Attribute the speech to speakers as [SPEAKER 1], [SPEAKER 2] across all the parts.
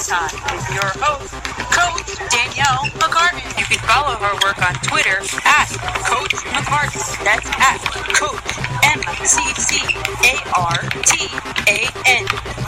[SPEAKER 1] Overtime with your host, Coach Danielle McCartan. You can follow her work on Twitter at Coach McCartan. That's at Coach McCartan.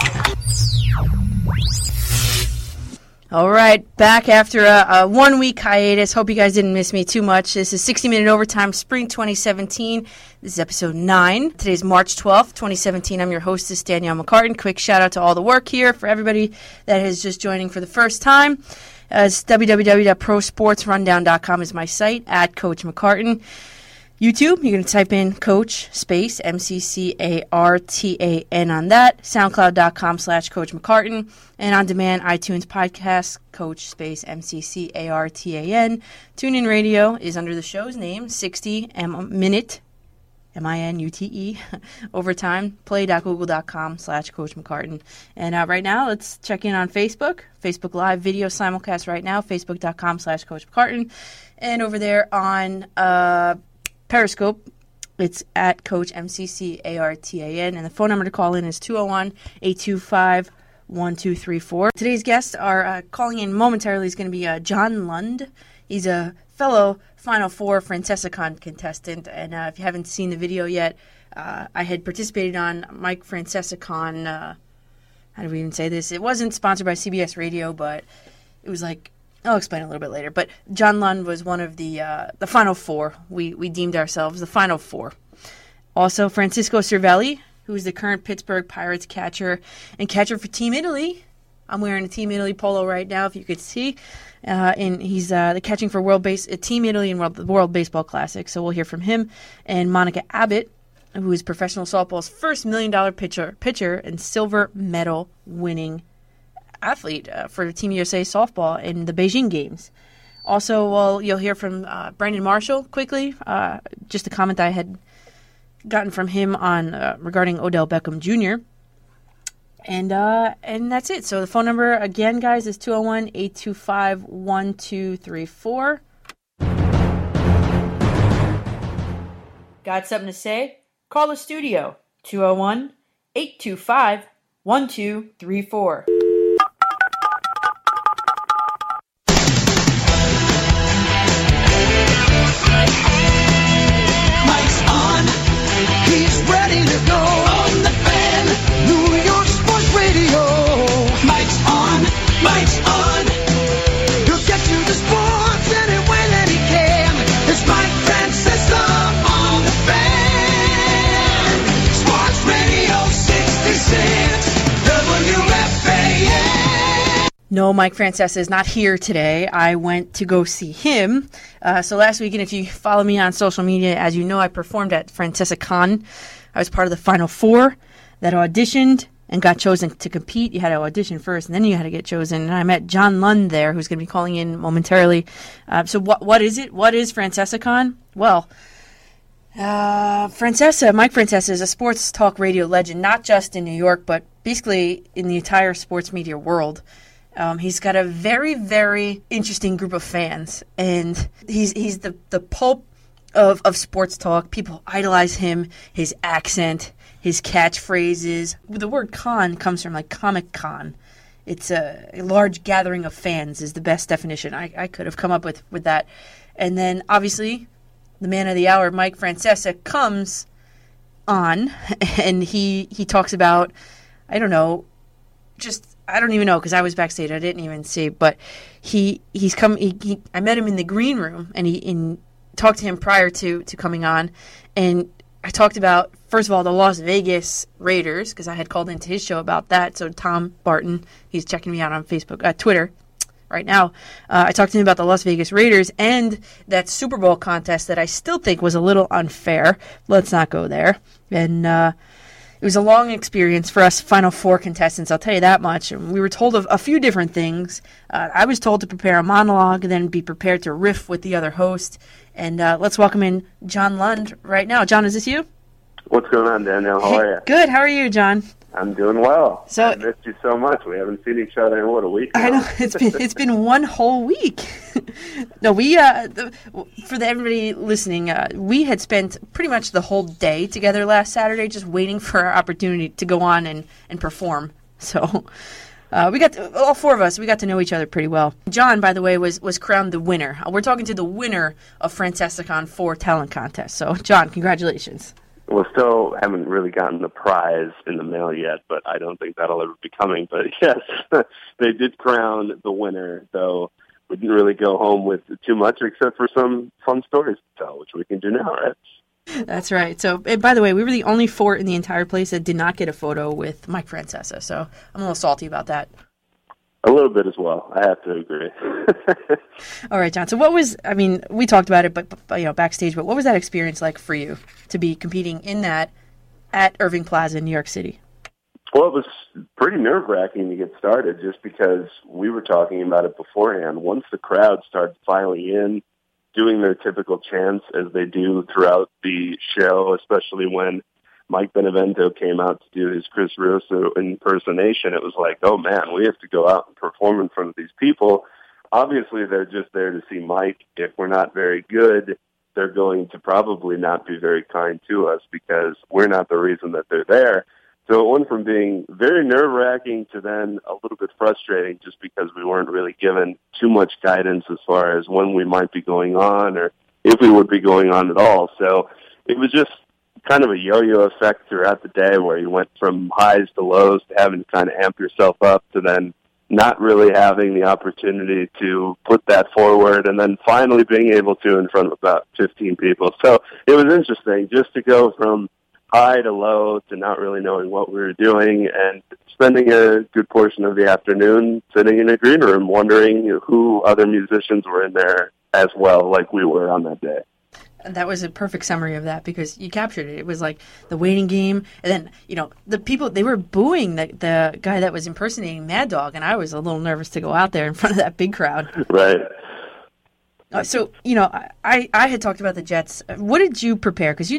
[SPEAKER 2] All right, back after a 1 week hiatus. Hope you guys didn't miss me too much. This is 60 Minute Overtime Spring 2017. This is episode 9. Today's March 12th, 2017. I'm your hostess, Danielle McCartan. Quick shout out to all the work here for everybody that is just joining for the first time. It's www.prosportsrundown.com is my site, at Coach McCartan. YouTube, you're going to type in Coach space McCartan on that. SoundCloud.com/Coach McCartan. And on demand, iTunes podcast, Coach space McCartan. TuneIn Radio is under the show's name, 60 Minute, MINUTE, Overtime. Play.google.com/Coach McCartan. And right now, let's check in on Facebook. Facebook Live video simulcast right now, Facebook.com/Coach McCartan. And over there on Periscope, it's at Coach McCartan, and the phone number to call in is 201-825-1234. Today's guests are calling in momentarily is going to be John Lund. He's a fellow Final Four Francesicon contestant, and if you haven't seen the video yet, I had participated on Mike Francesicon. How do we even say this? It wasn't sponsored by CBS Radio, but it was like, I'll explain a little bit later. But John Lund was one of the Final Four. We deemed ourselves the Final Four. Also, Francisco Cervelli, who is the current Pittsburgh Pirates catcher and catcher for Team Italy. I'm wearing a Team Italy polo right now, if you could see. And he's the catching for Team Italy and World Baseball Classic. So we'll hear from him. And Monica Abbott, who is professional softball's first $1 million pitcher and silver medal winning athlete for Team USA softball in the Beijing Games. Also, you'll hear from Brandon Marshall quickly, just a comment I had gotten from him on regarding Odell Beckham Jr. And that's it. So the phone number, again, guys, is 201-825-1234. Got something to say? Call the studio, 201-825-1234.
[SPEAKER 3] Mike's on. He'll get you the sports any way that he can. It's Mike Francesa on the Fan. Sports Radio 66 WFAN.
[SPEAKER 2] No, Mike Francesa is not here today. I went to go see him. So last weekend, if you follow me on social media, as you know, I performed at Francesicon. I was part of the Final Four that auditioned and got chosen to compete. You had to audition first, and then you had to get chosen. And I met John Lund there, who's going to be calling in momentarily. So what is it? What is Francesicon? Well, Mike Francesa is a sports talk radio legend, not just in New York, but basically in the entire sports media world. He's got a very, very interesting group of fans, and he's the pulp of sports talk. People idolize him, his accent, his catchphrases. The word con comes from like Comic Con. It's a large gathering of fans is the best definition I could have come up with that. And then obviously the man of the hour, Mike Francesa, comes on and he talks about, I don't even know because I was backstage. I didn't even see, but I met him in the green room and he talked to him prior to coming on, and I talked about, first of all, the Las Vegas Raiders, because I had called into his show about that. So Tom Barton, he's checking me out on Twitter right now. I talked to him about the Las Vegas Raiders and that Super Bowl contest that I still think was a little unfair. Let's not go there. And it was a long experience for us Final Four contestants, I'll tell you that much. And we were told of a few different things. I was told to prepare a monologue, then be prepared to riff with the other host. And let's welcome in John Lund right now. John, is this you?
[SPEAKER 4] What's going on, Danielle? How are you?
[SPEAKER 2] Good. How are you, John?
[SPEAKER 4] I'm doing well.
[SPEAKER 2] So
[SPEAKER 4] I missed you so much. We haven't seen each other in a week now?
[SPEAKER 2] I know it's been one whole week. No, we everybody listening, we had spent pretty much the whole day together last Saturday, just waiting for our opportunity to go on and perform. So All four of us, we got to know each other pretty well. John, by the way, was crowned the winner. We're talking to the winner of Francesicon 4 talent contest. So, John, congratulations.
[SPEAKER 4] Well, still haven't really gotten the prize in the mail yet, but I don't think that'll ever be coming. But yes, they did crown the winner, though we didn't really go home with too much except for some fun stories to tell, which we can do now, right?
[SPEAKER 2] That's right. So, by the way, we were the only four in the entire place that did not get a photo with Mike Francesa, so I'm a little salty about that.
[SPEAKER 4] A little bit as well. I have to agree.
[SPEAKER 2] All right, John. So we talked about it, but backstage, but what was that experience like for you to be competing in that at Irving Plaza in New York City?
[SPEAKER 4] Well, it was pretty nerve-wracking to get started just because we were talking about it beforehand. Once the crowd started filing in, doing their typical chants as they do throughout the show, especially when Mike Benevento came out to do his Chris Russo impersonation, it was like, oh man, we have to go out and perform in front of these people. Obviously, they're just there to see Mike. If we're not very good, they're going to probably not be very kind to us because we're not the reason that they're there. So it went from being very nerve-wracking to then a little bit frustrating just because we weren't really given too much guidance as far as when we might be going on or if we would be going on at all. So it was just kind of a yo-yo effect throughout the day where you went from highs to lows to having to kind of amp yourself up to then not really having the opportunity to put that forward and then finally being able to in front of about 15 people. So it was interesting just to go from high to low to not really knowing what we were doing and spending a good portion of the afternoon sitting in a green room wondering who other musicians were in there as well, like we were on that day.
[SPEAKER 2] And that was a perfect summary of that because you captured it. It was like the waiting game. And then, the people, they were booing the guy that was impersonating Mad Dog. And I was a little nervous to go out there in front of that big crowd.
[SPEAKER 4] Right.
[SPEAKER 2] So, I had talked about the Jets. What did you prepare? Because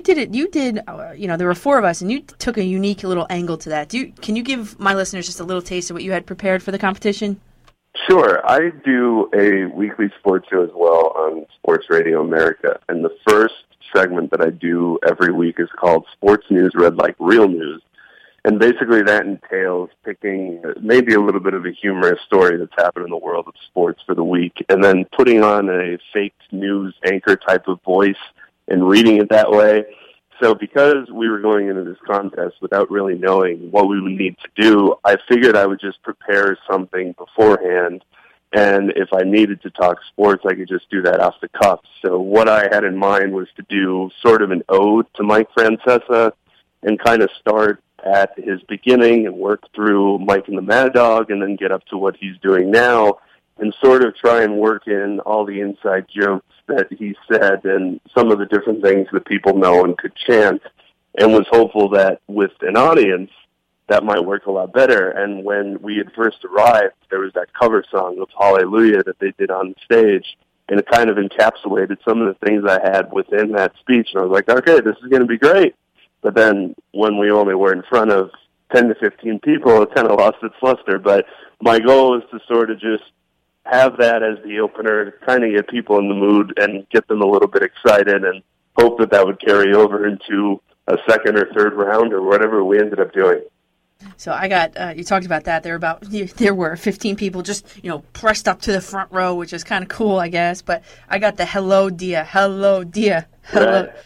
[SPEAKER 2] there were four of us, and you took a unique little angle to that. Can you give my listeners just a little taste of what you had prepared for the competition?
[SPEAKER 4] Sure. I do a weekly sports show as well on Sports Radio America, and the first segment that I do every week is called Sports News Read Like Real News. And basically that entails picking maybe a little bit of a humorous story that's happened in the world of sports for the week and then putting on a fake news anchor type of voice and reading it that way. So because we were going into this contest without really knowing what we would need to do, I figured I would just prepare something beforehand. And if I needed to talk sports, I could just do that off the cuff. So what I had in mind was to do sort of an ode to Mike Francesa and kind of start at his beginning and work through Mike and the Mad Dog and then get up to what he's doing now and sort of try and work in all the inside jokes that he said and some of the different things that people know and could chant, and was hopeful that with an audience that might work a lot better. And when we had first arrived, there was that cover song of Hallelujah that they did on stage, and it kind of encapsulated some of the things I had within that speech, and I was like, okay, this is going to be great. But then when we only were in front of 10 to 15 people, it kind of lost its luster. But my goal is to sort of just have that as the opener, to kind of get people in the mood and get them a little bit excited and hope that that would carry over into a second or third round or whatever we ended up doing.
[SPEAKER 2] So I got, you talked about that. There were 15 people just, pressed up to the front row, which is kind of cool, I guess. But I got the hello, dia, hello, dia, hello. Right.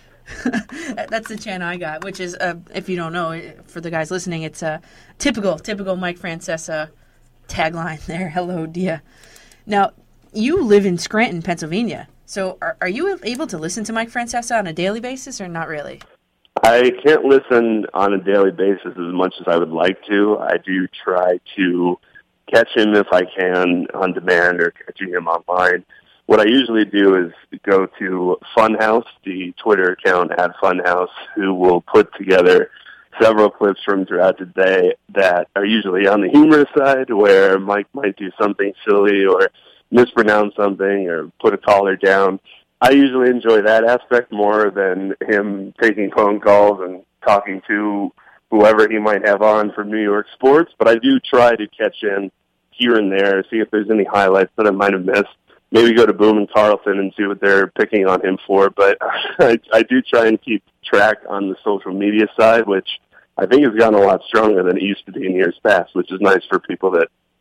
[SPEAKER 2] That's the chant I got, which is, if you don't know, for the guys listening, it's a typical Mike Francesa tagline there, hello, dia. Now, you live in Scranton, Pennsylvania, so are you able to listen to Mike Francesa on a daily basis or not really?
[SPEAKER 4] I can't listen on a daily basis as much as I would like to. I do try to catch him if I can on demand or catching him online. What I usually do is go to Funhouse, the Twitter account at Funhouse, who will put together several clips from throughout the day that are usually on the humorous side, where Mike might do something silly or mispronounce something or put a caller down. I usually enjoy that aspect more than him taking phone calls and talking to whoever he might have on from New York sports, but I do try to catch in here and there, see if there's any highlights that I might have missed. Maybe go to Boom and Carlton and see what they're picking on him for. But I do try and keep track on the social media side, which I think has gotten a lot stronger than it used to be in years past, which is nice for people that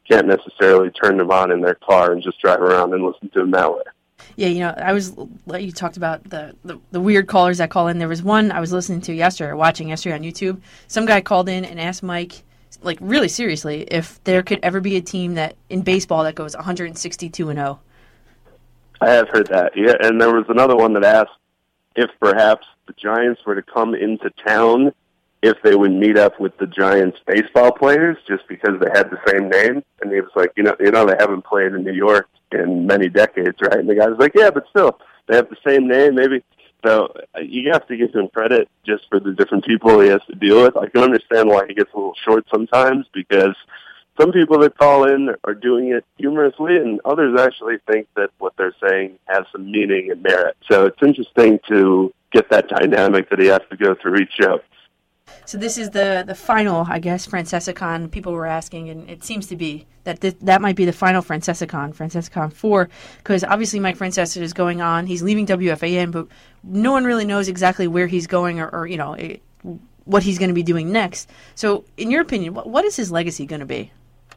[SPEAKER 4] can't necessarily turn them on in their car and just drive around and listen to them that way.
[SPEAKER 2] Yeah, you talked about the weird callers that call in. There was one I was listening to watching yesterday on YouTube. Some guy called in and asked Mike, like really seriously, if there could ever be a team that in baseball that goes 162-0.
[SPEAKER 4] I have heard that, yeah. And there was another one that asked if perhaps the Giants were to come into town, if they would meet up with the Giants baseball players just because they had the same name. And he was like, you know, they haven't played in New York in many decades, right? And the guy was like, yeah, but still, they have the same name, maybe. So you have to give him credit just for the different people he has to deal with. I can understand why he gets a little short sometimes, because some people that call in are doing it humorously, and others actually think that what they're saying has some meaning and merit. So it's interesting to get that dynamic that he has to go through each show.
[SPEAKER 2] So this is the final, I guess, FrancescaCon. People were asking, and it seems to be that that might be the final FrancescaCon 4, because obviously Mike Francesa is going on. He's leaving WFAN, but no one really knows exactly where he's going or you know, what he's going to be doing next. So in your opinion, what is his legacy going to be?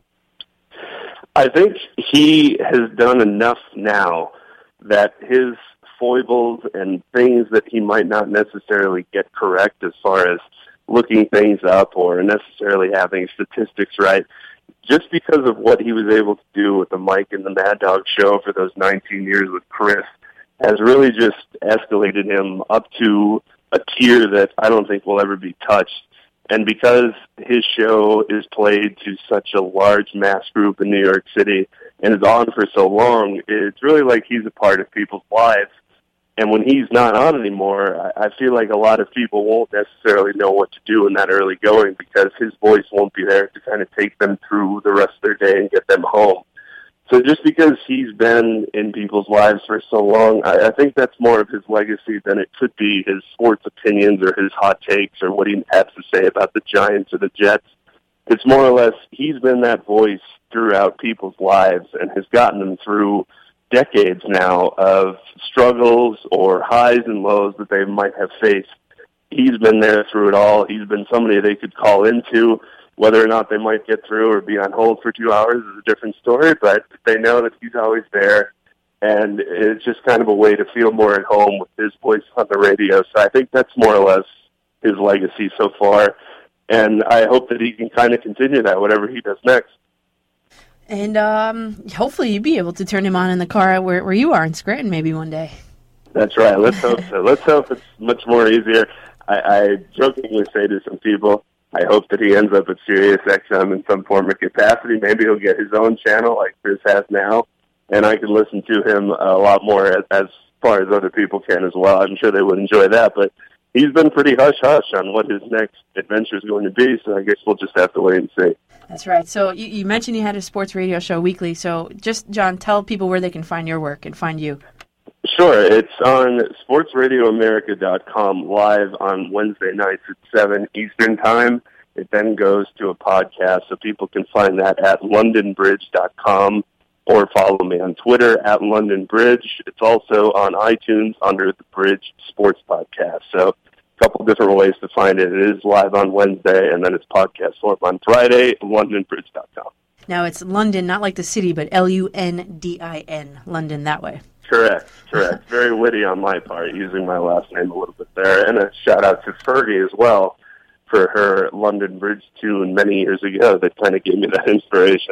[SPEAKER 4] I think he has done enough now that his foibles and things that he might not necessarily get correct as far as looking things up or necessarily having statistics right, just because of what he was able to do with the Mike and the Mad Dog show for those 19 years with Chris, has really just escalated him up to a tier that I don't think will ever be touched. And because his show is played to such a large mass group in New York City and is on for so long, it's really like he's a part of people's lives. And when he's not on anymore, I feel like a lot of people won't necessarily know what to do in that early going because his voice won't be there to kind of take them through the rest of their day and get them home. So just because he's been in people's lives for so long, I think that's more of his legacy than it could be his sports opinions or his hot takes or what he has to say about the Giants or the Jets. It's more or less he's been that voice throughout people's lives and has gotten them through decades now of struggles or highs and lows that they might have faced. He's been there through it all. He's been somebody they could call into. Whether or not they might get through or be on hold for 2 hours is a different story, but they know that he's always there, and it's just kind of a way to feel more at home with his voice on the radio. So I think that's more or less his legacy so far, and I hope that he can kind of continue that, whatever he does next.
[SPEAKER 2] And hopefully you'll be able to turn him on in the car where you are in Scranton maybe one day.
[SPEAKER 4] That's right. Let's hope so. Let's hope it's much more easier. I jokingly say to some people, I hope that he ends up at Sirius XM in some form or capacity. Maybe he'll get his own channel like Chris has now, and I can listen to him a lot more as far as other people can as well. I'm sure they would enjoy that, but he's been pretty hush-hush on what his next adventure is going to be, so I guess we'll just have to wait and see.
[SPEAKER 2] That's right. So you mentioned you had a sports radio show weekly, so just, John, tell people where they can find your work and find you.
[SPEAKER 4] Sure. It's on sportsradioamerica.com live on Wednesday nights at 7 Eastern Time. It then goes to a podcast, so people can find that at londonbridge.com or follow me on Twitter at londonbridge. It's also on iTunes under the Bridge Sports Podcast. So a couple different ways to find it. It is live on Wednesday, and then it's podcast form on Friday, londonbridge.com.
[SPEAKER 2] Now it's London, not like the city, but Lundin, London that way.
[SPEAKER 4] Correct. Very witty on my part, using my last name a little bit there. And a shout-out to Fergie as well for her London Bridge tune many years ago that kind of gave me that inspiration.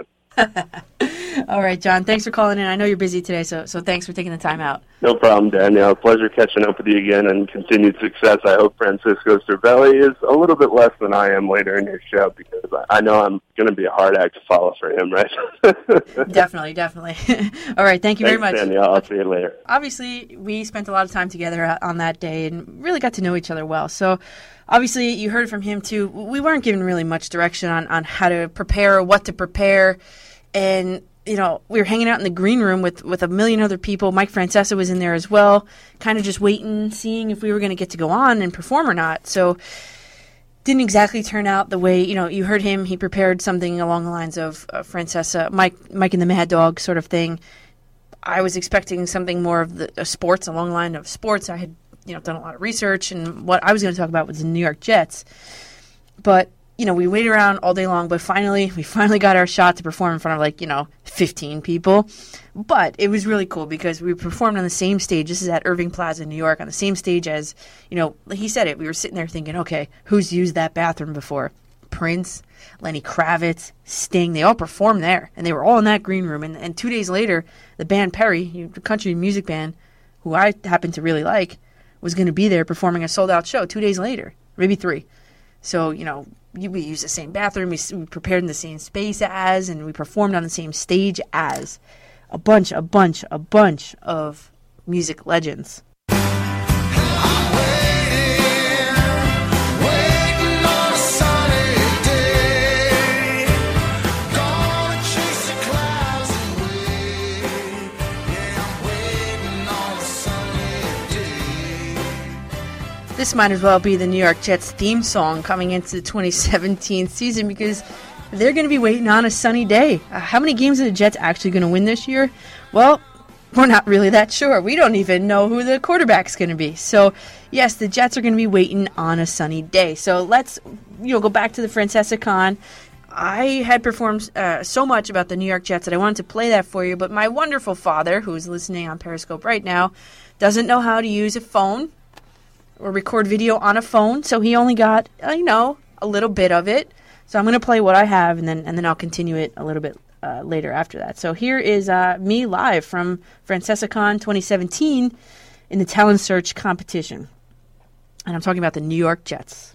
[SPEAKER 2] All right, John, thanks for calling in. I know you're busy today, so thanks for taking the time out.
[SPEAKER 4] No problem, Danielle. Pleasure catching up with you again, and continued success. I hope Francisco Cervelli is a little bit less than I am later in your show, because I know I'm going to be a hard act to follow for him, right?
[SPEAKER 2] Definitely. All right, thank you very much.
[SPEAKER 4] Thanks, Danielle. I'll see you later.
[SPEAKER 2] Obviously, we spent a lot of time together on that day and really got to know each other well. So obviously, you heard from him, too. We weren't given really much direction on how to prepare or what to prepare. And, you know, we were hanging out in the green room with a million other people. Mike Francesa was in there as well, kind of just waiting, seeing if we were going to get to go on and perform or not. So didn't exactly turn out the way, you know, you heard him. He prepared something along the lines of Francesa, Mike and the Mad Dog sort of thing. I was expecting something more of the sports, along the line of sports. I had, done a lot of research, and what I was going to talk about was the New York Jets. But we waited around all day long, but we finally got our shot to perform in front of 15 people. But it was really cool because we performed on the same stage. This is at Irving Plaza in New York, on the same stage as, he said it. We were sitting there thinking, okay, who's used that bathroom before? Prince, Lenny Kravitz, Sting, they all performed there. And they were all in that green room. And 2 days later, the band Perry, the country music band, who I happen to really like, was going to be there performing a sold-out show 2 days later, maybe 3. So, we used the same bathroom, we prepared in the same space as, and we performed on the same stage as a bunch of music legends. This might as well be the New York Jets theme song coming into the 2017 season because they're going to be waiting on a sunny day. How many games are the Jets actually going to win this year? Well, we're not really that sure. We don't even know who the quarterback's going to be. So, yes, the Jets are going to be waiting on a sunny day. So let's go back to the Francesa Con. I had performed so much about the New York Jets that I wanted to play that for you, but my wonderful father, who's listening on Periscope right now, doesn't know how to use a phone or record video on a phone, so he only got, a little bit of it. So I'm going to play what I have, and then I'll continue it a little bit later after that. So here is me live from FrancesaCon 2017 in the Talent Search competition. And I'm talking about the New York Jets.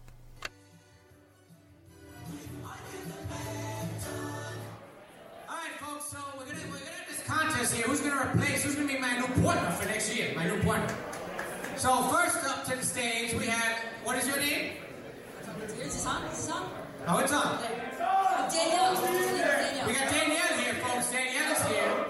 [SPEAKER 5] All right, folks, so we're gonna have this contest here. Who's going to replace, who's going to be my new partner for next year, my new partner? So first up to the stage, we have, what is your name?
[SPEAKER 6] Is this on?
[SPEAKER 5] Oh, it's on.
[SPEAKER 6] Danielle.
[SPEAKER 5] We got Danielle here, folks. Danielle is here.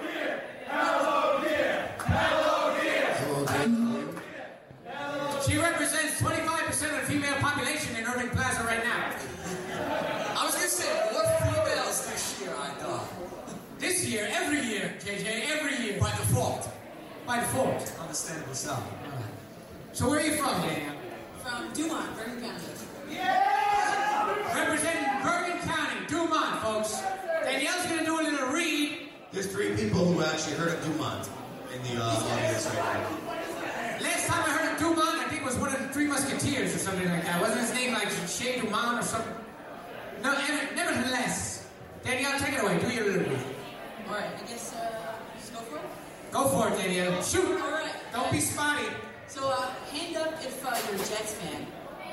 [SPEAKER 5] She represents 25% of the female population in Irving Plaza right now.
[SPEAKER 7] I was going to say, more females this year, I thought.
[SPEAKER 5] This year, every year, JJ, every year.
[SPEAKER 7] By default.
[SPEAKER 5] By default.
[SPEAKER 7] Understandable sound.
[SPEAKER 5] So where are you from, Danielle?
[SPEAKER 6] From Dumont, Bergen County.
[SPEAKER 5] Representing Bergen County, Dumont, folks. Danielle's going to do a little read.
[SPEAKER 7] There's 3 people who actually heard of Dumont in the audience right now.
[SPEAKER 5] Last time I heard of Dumont, I think it was one of the 3 Musketeers or something like that. Wasn't his name like Chez Dumont or something? No, nevertheless. Danielle, take it away. Do your little read.
[SPEAKER 6] All right, I guess, just go for it?
[SPEAKER 5] Go for it, Danielle. Shoot.
[SPEAKER 6] All right.
[SPEAKER 5] Don't be spotty.
[SPEAKER 6] So, hand up if you're a Jets fan.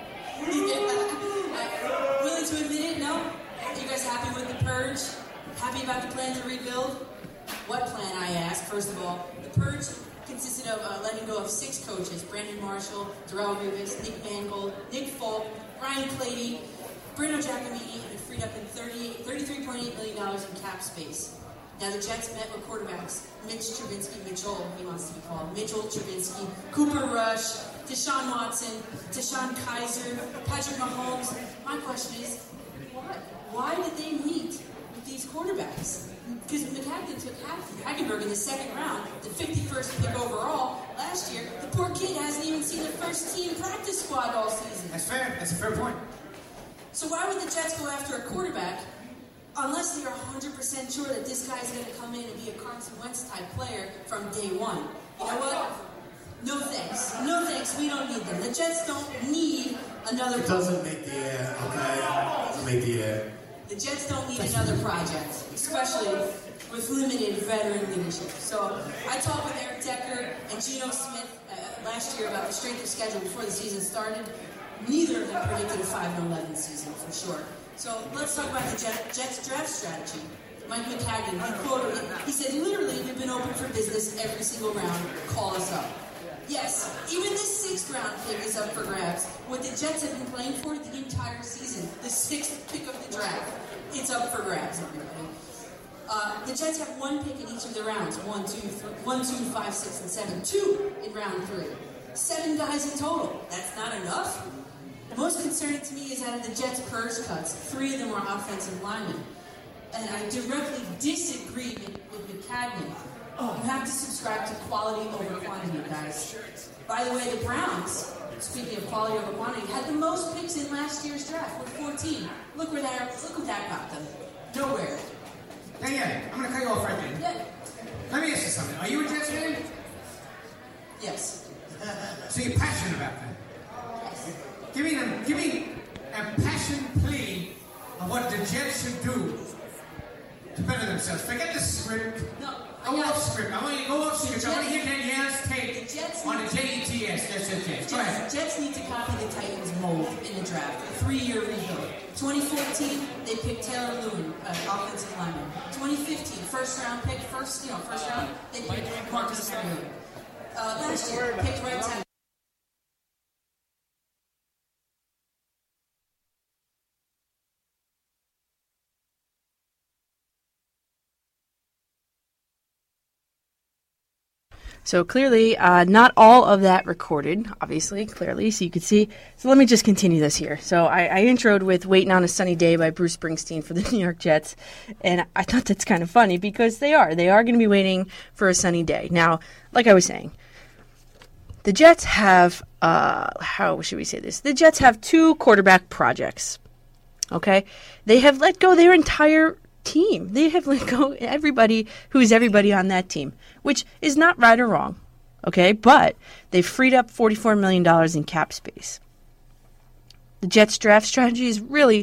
[SPEAKER 6] Willing to admit it? No? Are you guys happy with the purge? Happy about the plan to rebuild? What plan, I ask? First of all, the purge consisted of letting go of 6 coaches: Brandon Marshall, Darrell Rivas, Nick Mangold, Nick Folk, Ryan Clady, Bruno Giacomini, and freed up in $33.8 million in cap space. Now the Jets met with quarterbacks Mitchell, he wants to be called, Mitchell Trubisky, Cooper Rush, Deshaun Watson, Deshaun Kaiser, Patrick Mahomes. My question is, why did they meet with these quarterbacks? Because McCagnon took Hackenberg in the 2nd round, the 51st pick overall last year. The poor kid hasn't even seen the first team practice squad all season.
[SPEAKER 5] That's fair. That's a fair point.
[SPEAKER 6] So why would the Jets go after a quarterback unless they are 100% sure that this guy is going to come in and be a Carson Wentz type player from day one? You know what? No thanks. No thanks. We don't need them. The Jets don't need another.
[SPEAKER 7] It doesn't make the air, okay? It doesn't make the air.
[SPEAKER 6] The Jets don't need another project, especially with limited veteran leadership. So I talked with Eric Decker and Geno Smith last year about the strength of schedule before the season started. Neither of them predicted a 5-11 season for sure. So let's talk about the Jets draft strategy. Mike McCagnon, he quoted it. He said, literally, we've been open for business every single round. Call us up. Yes, even this 6th round pick is up for grabs. What the Jets have been playing for the entire season, the 6th pick of the draft, it's up for grabs, everybody. The Jets have 1 pick in each of the rounds. 1, 2, 5, 6, and 7. 2 in round 3. 7 guys in total. That's not enough. Most concerning to me is out of the Jets' purge cuts, 3 of them were offensive linemen. And I directly disagree with McCagnon. You have to subscribe to quality over quantity, guys. By the way, the Browns, speaking of quality over quantity, had the most picks in last year's draft with 14. Look what that got them. Nowhere.
[SPEAKER 5] Danielle, I'm going to cut you off right there.
[SPEAKER 6] Yeah.
[SPEAKER 5] Let me ask you something. Are you a Jets fan?
[SPEAKER 6] Yes.
[SPEAKER 5] So you're passionate about that?
[SPEAKER 6] Yes.
[SPEAKER 5] Give me a passion plea of what the Jets should do to better themselves. Forget the script.
[SPEAKER 6] No.
[SPEAKER 5] Go off script. I want you to go off script. I want to hear Danielle's take on the JETS. That's it, Jets. Go ahead.
[SPEAKER 6] Jets need to copy the Titans mold in the draft. A 3-year rebuild. 2014, they picked Taylor Lewin, offensive lineman. 2015, first round, they picked Marcus Mariota. Last year, picked right tackle.
[SPEAKER 2] So clearly, not all of that recorded, obviously, clearly, so you could see. So let me just continue this here. So I introed with Waiting on a Sunny Day by Bruce Springsteen for the New York Jets, and I thought that's kind of funny because they are going to be waiting for a sunny day. Now, like I was saying, the Jets have, how should we say this? The Jets have 2 quarterback projects, okay? They have let go their entire team. They have let go everybody who's everybody on that team, which is not right or wrong, okay? But they've freed up $44 million in cap space. The Jets' draft strategy is literally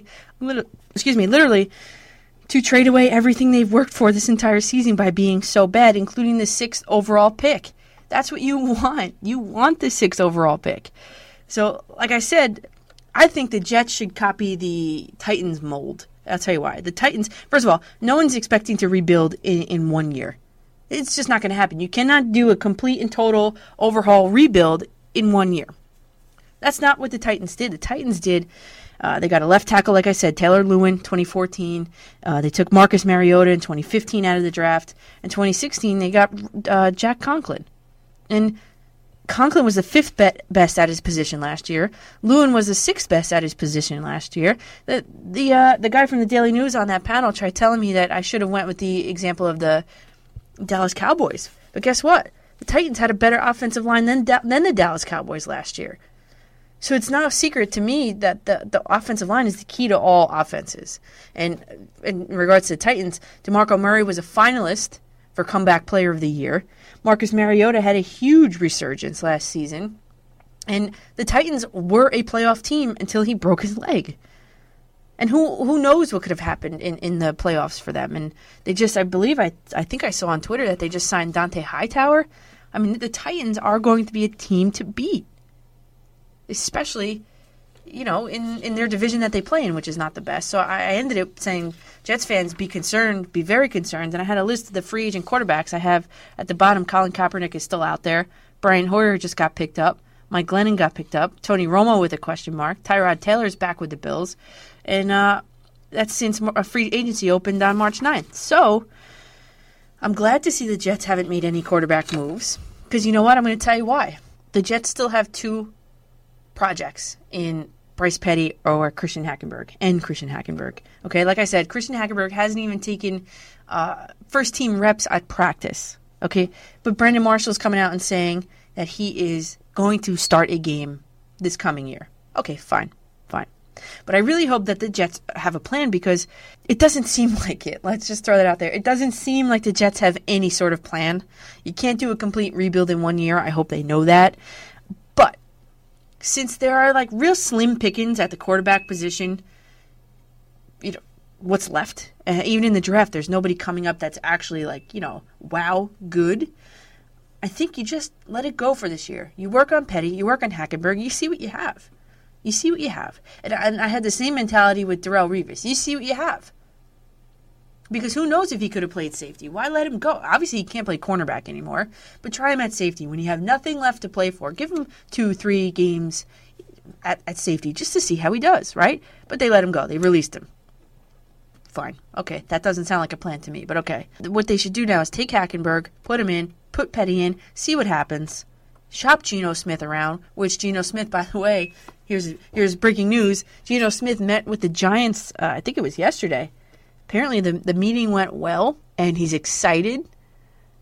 [SPEAKER 2] to trade away everything they've worked for this entire season by being so bad, including the 6th overall pick. That's what you want. You want the 6th overall pick. So, like I said, I think the Jets should copy the Titans mold. I'll tell you why. The Titans, first of all, no one's expecting to rebuild in 1 year. It's just not going to happen. You cannot do a complete and total overhaul rebuild in 1 year. That's not what the Titans did. The Titans did, they got a left tackle, like I said, Taylor Lewin, 2014. They took Marcus Mariota in 2015 out of the draft. In 2016, they got Jack Conklin. And Conklin was the 5th best at his position last year. Lewin was the 6th best at his position last year. The guy from the Daily News on that panel tried telling me that I should have went with the example of the Dallas Cowboys. But guess what? The Titans had a better offensive line than the Dallas Cowboys last year. So it's not a secret to me that the offensive line is the key to all offenses. And in regards to the Titans, DeMarco Murray was a finalist for Comeback Player of the Year. Marcus Mariota had a huge resurgence last season. And the Titans were a playoff team until he broke his leg. And who knows what could have happened in the playoffs for them. And they just, I think I saw on Twitter that they just signed Dante Hightower. I mean, the Titans are going to be a team to beat. Especially, in their division that they play in, which is not the best. So I ended up saying, Jets fans, be very concerned. And I had a list of the free agent quarterbacks. I have at the bottom, Colin Kaepernick is still out there. Brian Hoyer just got picked up. Mike Glennon got picked up. Tony Romo with a question mark. Tyrod Taylor's back with the Bills. And that's since a free agency opened on March 9th. So I'm glad to see the Jets haven't made any quarterback moves. Because you know what? I'm going to tell you why. The Jets still have 2 projects in Bryce Petty or Christian Hackenberg. Okay, like I said, Christian Hackenberg hasn't even taken first-team reps at practice. Okay, but Brandon Marshall's coming out and saying that he is going to start a game this coming year. Okay, fine. But I really hope that the Jets have a plan because it doesn't seem like it. Let's just throw that out there. It doesn't seem like the Jets have any sort of plan. You can't do a complete rebuild in 1 year. I hope they know that. But since there are like real slim pickings at the quarterback position, what's left? Even in the draft, there's nobody coming up that's actually wow, good. I think you just let it go for this year. You work on Petty, you work on Hackenberg, you see what you have. And I had the same mentality with Darrelle Revis. You see what you have. Because who knows if he could have played safety. Why let him go? Obviously, he can't play cornerback anymore. But try him at safety. When you have nothing left to play for, give him 2-3 games at safety just to see how he does, right? But they let him go. They released him. Fine. Okay, that doesn't sound like a plan to me, but okay. What they should do now is take Hackenberg, put him in, put Petty in, see what happens. Shop Geno Smith around, which Geno Smith, by the way, here's breaking news. Geno Smith met with the Giants, I think it was yesterday. Apparently the meeting went well, and he's excited.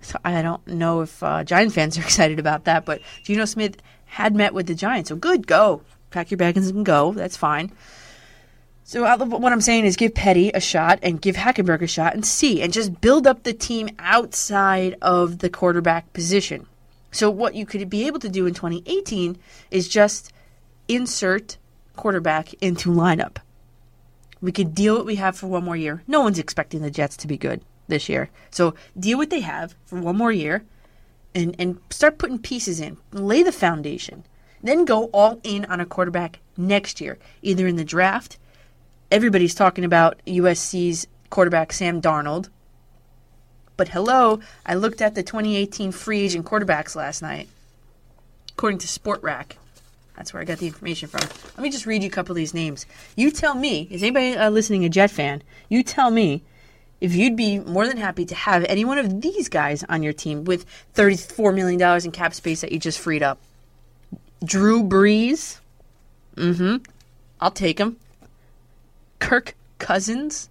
[SPEAKER 2] So I don't know if Giant fans are excited about that, but Geno Smith had met with the Giants. So good, go. Pack your bags and go. That's fine. So what I'm saying is give Petty a shot and give Hackenberg a shot and see. And just build up the team outside of the quarterback position. So what you could be able to do in 2018 is just insert quarterback into lineup. We could deal what we have for one more year. No one's expecting the Jets to be good this year. So deal what they have for one more year and start putting pieces in. Lay the foundation. Then go all in on a quarterback next year, either in the draft. Everybody's talking about USC's quarterback Sam Darnold. But hello, I looked at the 2018 free agent quarterbacks last night, according to SportRack. That's where I got the information from. Let me just read you a couple of these names. You tell me, is anybody listening a Jet fan? You tell me if you'd be more than happy to have any one of these guys on your team with $34 million in cap space that you just freed up. Drew Brees. I'll take him. Kirk Cousins.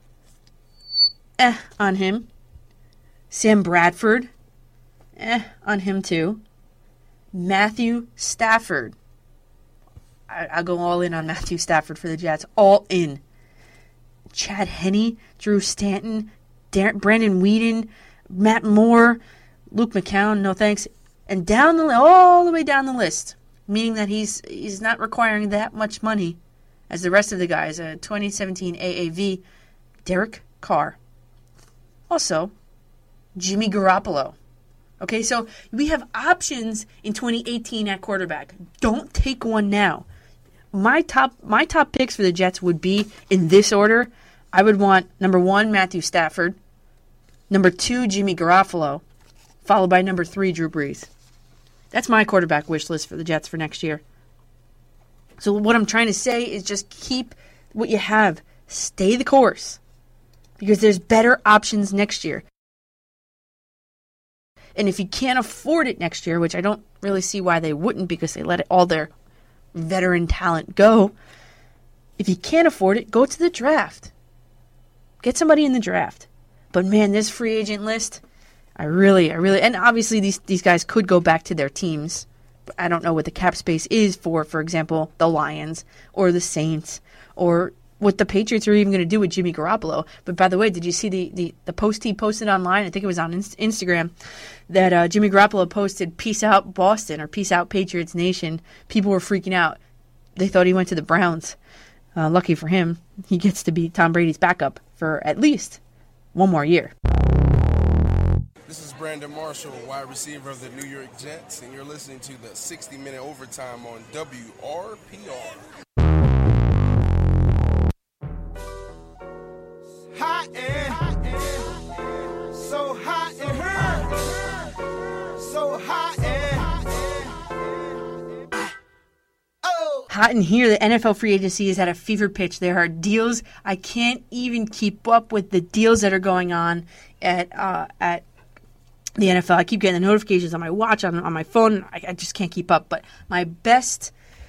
[SPEAKER 2] On him. Sam Bradford. On him too. Matthew Stafford. I'll go all in on Matthew Stafford for the Jets. All in. Chad Henne, Drew Stanton, Brandon Weeden, Matt Moore, Luke McCown, no thanks. And down all the way down the list, meaning that he's not requiring that much money as the rest of the guys. 2017 AAV, Derek Carr. Also, Jimmy Garoppolo. Okay, so we have options in 2018 at quarterback. Don't take one now. My top picks for the Jets would be in this order. I would want number 1, Matthew Stafford. Number 2, Jimmy Garoppolo. Followed by number 3, Drew Brees. That's my quarterback wish list for the Jets for next year. So what I'm trying to say is just keep what you have. Stay the course. Because there's better options next year. And if you can't afford it next year, which I don't really see why they wouldn't because they let all their veteran talent go. If you can't afford it, go to the draft. Get somebody in the draft. But man, this free agent list, I really, and obviously these guys could go back to their teams. But I don't know what the cap space is for example, the Lions or the Saints or what the Patriots are even going to do with Jimmy Garoppolo. But by the way, did you see the post he posted online? I think it was on Instagram that Jimmy Garoppolo posted, "Peace out Boston" or "Peace out Patriots Nation." People were freaking out. They thought he went to the Browns. Lucky for him, he gets to be Tom Brady's backup for at least one more year.
[SPEAKER 8] This is Brandon Marshall, wide receiver of the New York Jets, and you're listening to the 60-Minute Overtime on WRPR.
[SPEAKER 3] Hot and so hot and hurt, so hot and oh.
[SPEAKER 2] Hot in here, the NFL free agency is at a fever pitch. There are deals. I can't even keep up with the deals that are going on at the NFL. I keep getting the notifications on my watch, on my phone. I just can't keep up. But my the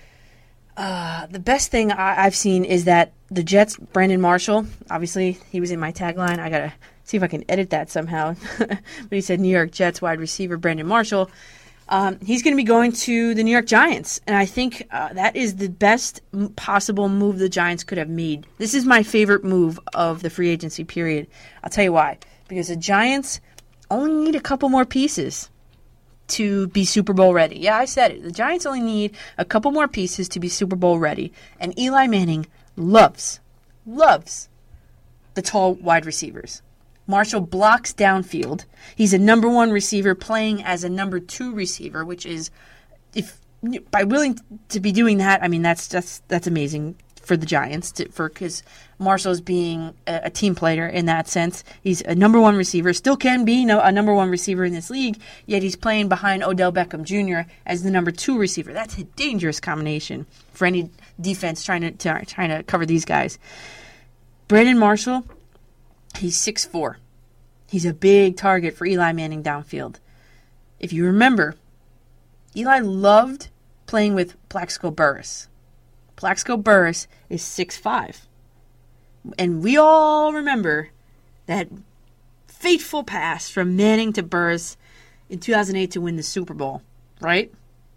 [SPEAKER 2] best thing I've seen is that the Jets, Brandon Marshall, obviously he was in my tagline. I got to see if I can edit that somehow. But he said New York Jets wide receiver Brandon Marshall. He's going to be going to the New York Giants. And I think that is the best possible move the Giants could have made. This is my favorite move of the free agency period. I'll tell you why. Because the Giants only need a couple more pieces to be Super Bowl ready. Yeah, I said it. The Giants only need a couple more pieces to be Super Bowl ready. And Eli Manning loves the tall wide receivers. Marshall blocks downfield. He's a number 1 receiver playing as a number 2 receiver, which is, if by willing to be doing that, I mean that's amazing for the Giants because Marshall's being a team player in that sense. He's a number 1 receiver, still can be a number 1 receiver in this league, yet he's playing behind Odell Beckham Jr. as the number 2 receiver. That's a dangerous combination for any defense trying to cover these guys. Brandon Marshall, he's 6'4". He's a big target for Eli Manning downfield. If you remember, Eli loved playing with Plaxico Burress. Plaxico Burress is 6'5". And we all remember that fateful pass from Manning to Burris in 2008 to win the Super Bowl, right?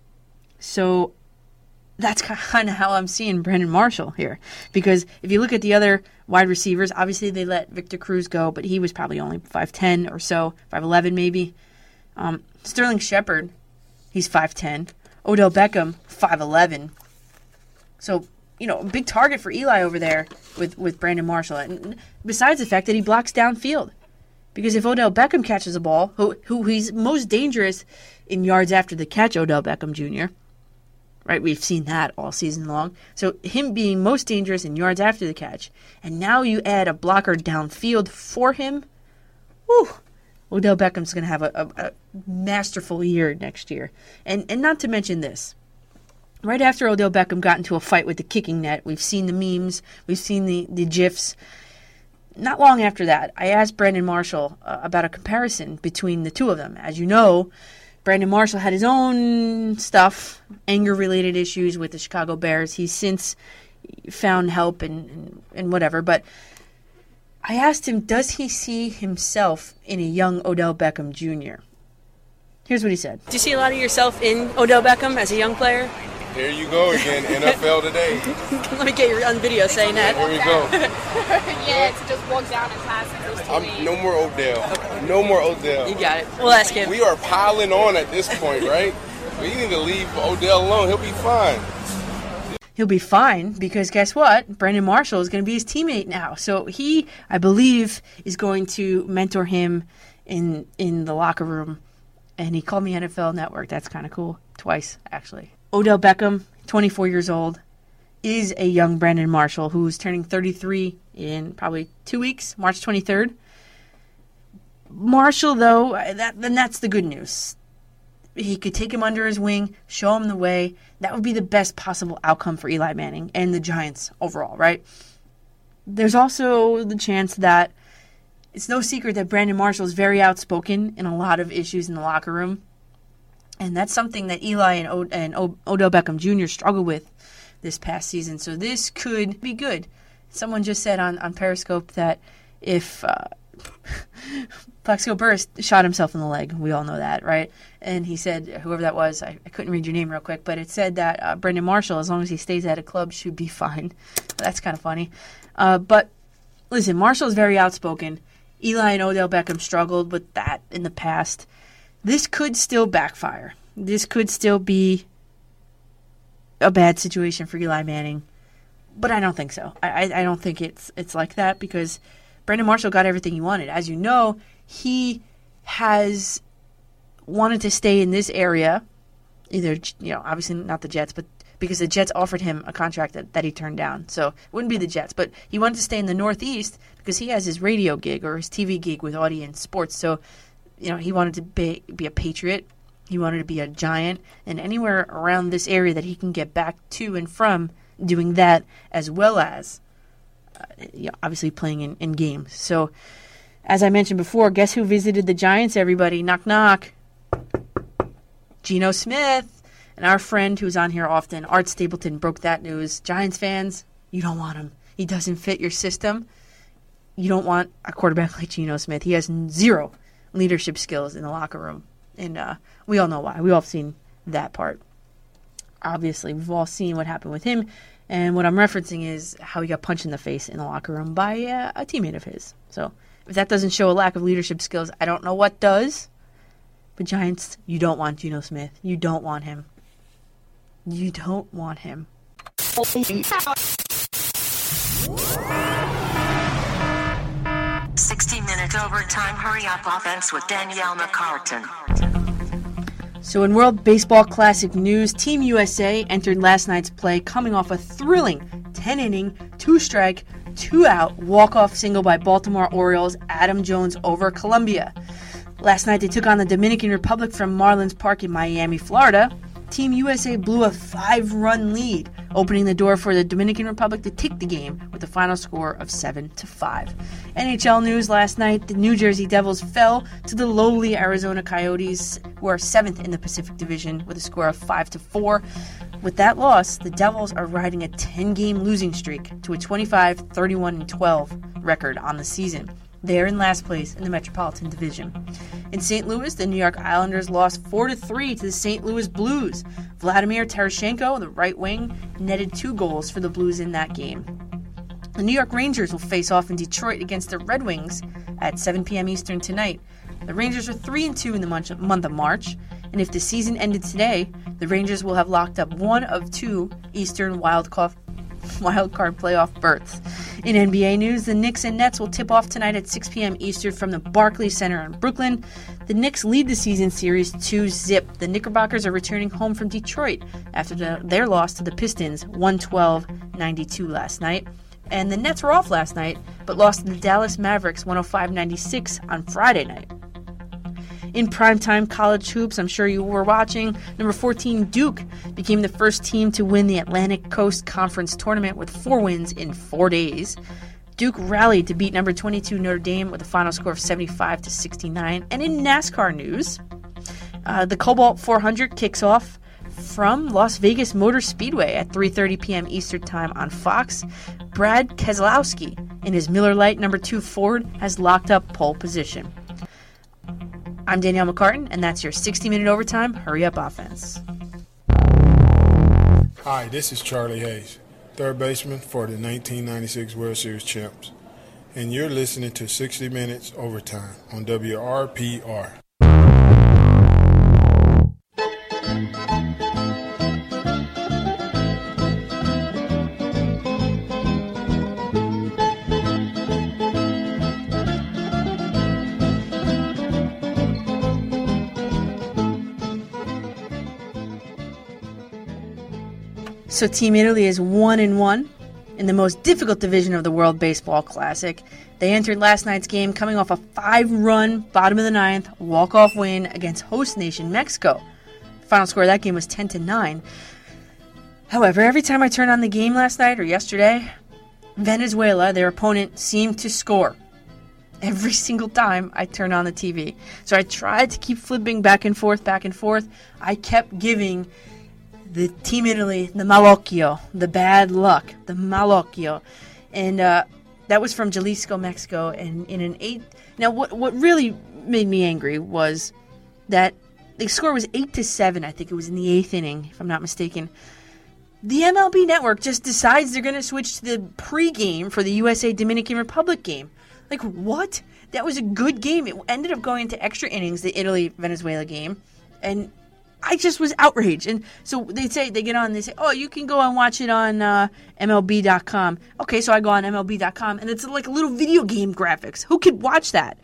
[SPEAKER 2] So that's kind of how I'm seeing Brandon Marshall here. Because if you look at the other wide receivers, obviously they let Victor Cruz go, but he was probably only 5'10 or so, 5'11 maybe. Sterling Shepard, he's 5'10. Odell Beckham, 5'11. So, a big target for Eli over there with Brandon Marshall. And besides the fact that he blocks downfield. Because if Odell Beckham catches a ball, who he's most dangerous in yards after the catch, Odell Beckham Jr., right? We've seen that all season long. So him being most dangerous in yards after the catch, and now you add a blocker downfield for him, whew, Odell Beckham's going to have a masterful year next year. And not to mention this. Right after Odell Beckham got into a fight with the kicking net, we've seen the memes, we've seen the GIFs. Not long after that, I asked Brandon Marshall about a comparison between the two of them. As you know, Brandon Marshall had his own stuff, anger-related issues with the Chicago Bears. He's since found help and whatever. But I asked him, does he see himself in a young Odell Beckham Jr.? Here's what he said. Do you see a lot of yourself in Odell Beckham as a young player?
[SPEAKER 8] Here you go again, NFL Today.
[SPEAKER 2] Let me get you on video saying that.
[SPEAKER 8] Here we go.
[SPEAKER 9] Yeah, to just walk down in class and just
[SPEAKER 8] No more Odell. Okay. No more Odell.
[SPEAKER 2] You got it. We'll ask him.
[SPEAKER 8] We are piling on at this point, right? We need to leave Odell alone. He'll be fine.
[SPEAKER 2] He'll be fine because guess what? Brandon Marshall is going to be his teammate now. So he, I believe, is going to mentor him in the locker room. And he called me NFL Network. That's kind of cool. Twice, actually. Odell Beckham, 24 years old, is a young Brandon Marshall who's turning 33 in probably 2 weeks, March 23rd. Marshall, though, that's the good news. He could take him under his wing, show him the way. That would be the best possible outcome for Eli Manning and the Giants overall, right? There's also the chance that it's no secret that Brandon Marshall is very outspoken in a lot of issues in the locker room. And that's something that Eli and Odell Beckham Jr. struggled with this past season. So this could be good. Someone just said on Periscope that if Plaxico Burress shot himself in the leg, we all know that, right? And he said, whoever that was, I couldn't read your name real quick, but it said that Brandon Marshall, as long as he stays at a club, should be fine. That's kind of funny. But listen, Marshall is very outspoken. Eli and Odell Beckham struggled with that in the past. This could still backfire. This could still be a bad situation for Eli Manning. But I don't think so. I don't think it's like that because Brandon Marshall got everything he wanted. As you know, he has wanted to stay in this area. Either, obviously not the Jets, but because the Jets offered him a contract that he turned down. So it wouldn't be the Jets. But he wanted to stay in the Northeast because he has his radio gig or his TV gig with Audience Sports. So he wanted to be a Patriot. He wanted to be a Giant. And anywhere around this area that he can get back to and from doing that, as well as, obviously playing in games. So, as I mentioned before, guess who visited the Giants, everybody? Knock, knock. Geno Smith. And our friend who's on here often, Art Stapleton, broke that news. Giants fans, you don't want him. He doesn't fit your system. You don't want a quarterback like Geno Smith. He has zero leadership skills in the locker room. And we all know why. We've all seen that part. Obviously, we've all seen what happened with him. And what I'm referencing is how he got punched in the face in the locker room by a teammate of his. So if that doesn't show a lack of leadership skills, I don't know what does. But Giants, you don't want Geno Smith. You don't want him. You don't want him.
[SPEAKER 10] 60-minute overtime hurry-up offense with Danielle McCartan.
[SPEAKER 2] So in World Baseball Classic news, Team USA entered last night's play coming off a thrilling 10-inning, 2-strike, 2-out walk-off single by Baltimore Orioles' Adam Jones over Colombia. Last night they took on the Dominican Republic from Marlins Park in Miami, Florida. Team USA blew a 5-run lead, opening the door for the Dominican Republic to take the game with a final score of 7-5. NHL news last night, the New Jersey Devils fell to the lowly Arizona Coyotes, who are 7th in the Pacific Division with a score of 5-4. With that loss, the Devils are riding a 10-game losing streak to a 25-31-12 record on the season. They're in last place in the Metropolitan Division. In St. Louis, the New York Islanders lost 4-3 to the St. Louis Blues. Vladimir Tarasenko, the right wing, netted 2 goals for the Blues in that game. The New York Rangers will face off in Detroit against the Red Wings at 7 p.m. Eastern tonight. The Rangers are 3-2 in the month of March, and if the season ended today, the Rangers will have locked up one of 2 Eastern wildcard playoff berths. In NBA news, the Knicks and Nets will tip off tonight at 6 p.m. Eastern from the Barclays Center in Brooklyn. The Knicks lead the season series 2-0. The Knickerbockers are returning home from Detroit after their loss to the Pistons 112-92 last night. And the Nets were off last night, but lost to the Dallas Mavericks 105-96 on Friday night. In primetime college hoops, I'm sure you were watching, number 14 Duke became the first team to win the Atlantic Coast Conference Tournament with 4 wins in 4 days. Duke rallied to beat number 22 Notre Dame with a final score of 75-69. And in NASCAR news, the Cobalt 400 kicks off from Las Vegas Motor Speedway at 3:30 p.m. Eastern Time on Fox. Brad Keselowski in his Miller Lite number 2 Ford has locked up pole position. I'm Danielle McCartan, and that's your 60-minute overtime hurry-up offense.
[SPEAKER 11] Hi, this is Charlie Hayes, third baseman for the 1996 World Series champs, and you're listening to 60 Minutes Overtime on WRPR.
[SPEAKER 2] So Team Italy is 1-1 in the most difficult division of the World Baseball Classic. They entered last night's game coming off a 5-run, bottom of the ninth, walk-off win against host nation Mexico. The final score of that game was 10-9. However, every time I turned on the game last night or yesterday, Venezuela, their opponent, seemed to score. Every single time I turned on the TV. So I tried to keep flipping back and forth. I kept giving the Team Italy, the malocchio, the bad luck, the malocchio. And that was from Jalisco, Mexico. And in an 8... Now, what really made me angry was that the score was 8-7. I think it was in the 8th inning, if I'm not mistaken. The MLB Network just decides they're going to switch to the pregame for the USA-Dominican Republic game. Like, what? That was a good game. It ended up going into extra innings, the Italy-Venezuela game. And I just was outraged. And so they get on and they say, oh, you can go and watch it on MLB.com. Okay, so I go on MLB.com, and it's like a little video game graphics. Who could watch that?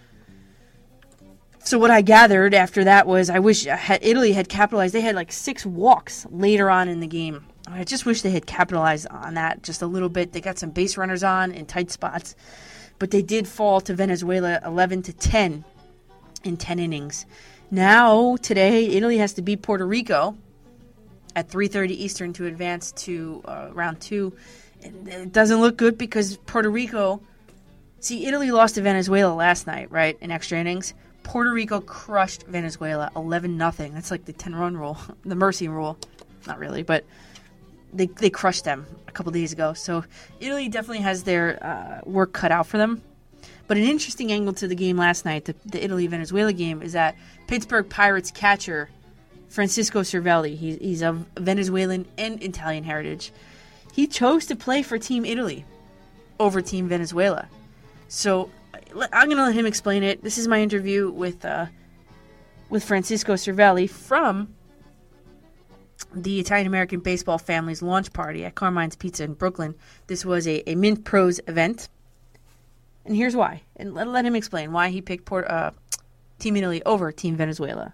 [SPEAKER 2] So what I gathered after that was I wish Italy had capitalized. They had like 6 walks later on in the game. I just wish they had capitalized on that just a little bit. They got some base runners on in tight spots. But they did fall to Venezuela 11-10 in 10 innings. Now, today, Italy has to beat Puerto Rico at 3:30 Eastern to advance to round 2. And it doesn't look good because Puerto Rico... See, Italy lost to Venezuela last night, right, in extra innings. Puerto Rico crushed Venezuela 11-0. That's like the 10-run rule, the mercy rule. Not really, but they crushed them a couple days ago. So Italy definitely has their work cut out for them. But an interesting angle to the game last night, the Italy-Venezuela game, is that Pittsburgh Pirates catcher Francisco Cervelli, he's of Venezuelan and Italian heritage, he chose to play for Team Italy over Team Venezuela. So I'm going to let him explain it. This is my interview with Francisco Cervelli from the Italian-American baseball family's launch party at Carmine's Pizza in Brooklyn. This was a Mint Pros event. And here's why. And let him explain why he picked Team Italy over Team Venezuela.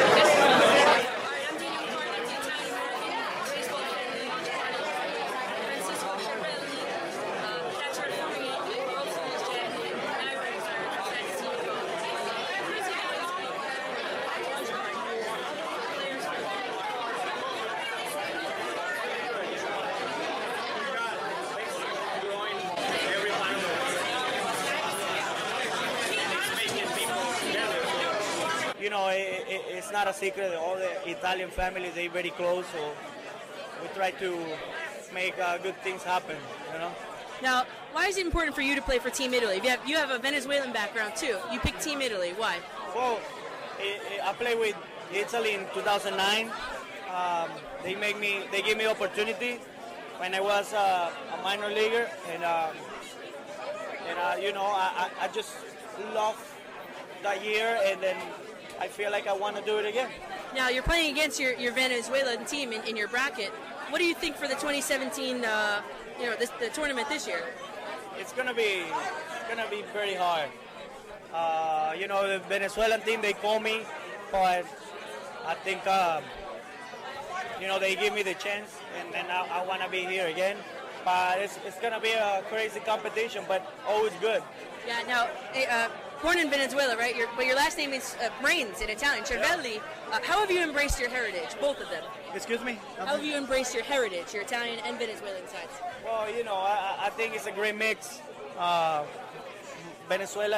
[SPEAKER 12] It's not a secret. All the Italian families, they're very close, so we try to make good things happen, you know.
[SPEAKER 2] Now, Why is it important for you to play for Team Italy? You have a Venezuelan background too. You picked Team Italy. Why?
[SPEAKER 12] Well, I played with Italy in 2009. They gave me opportunity when I was a minor leaguer, and you know, I just love that year, and then I feel like I want to do it again.
[SPEAKER 2] Now you're playing against your Venezuelan team in your bracket. What do you think for the 2017 the tournament this year?
[SPEAKER 12] It's gonna be very hard. You know, the Venezuelan team, they call me, but I think you know, they give me the chance, and I want to be here again. But it's gonna be a crazy competition, but always good.
[SPEAKER 2] Yeah. Now, born in Venezuela, right? But your last name is Reigns in Italian, Cervelli. How have you embraced your heritage, both of them?
[SPEAKER 12] Excuse me?
[SPEAKER 2] How have you embraced your heritage, your Italian and Venezuelan sides?
[SPEAKER 12] Well, you know, I think it's a great mix. Venezuela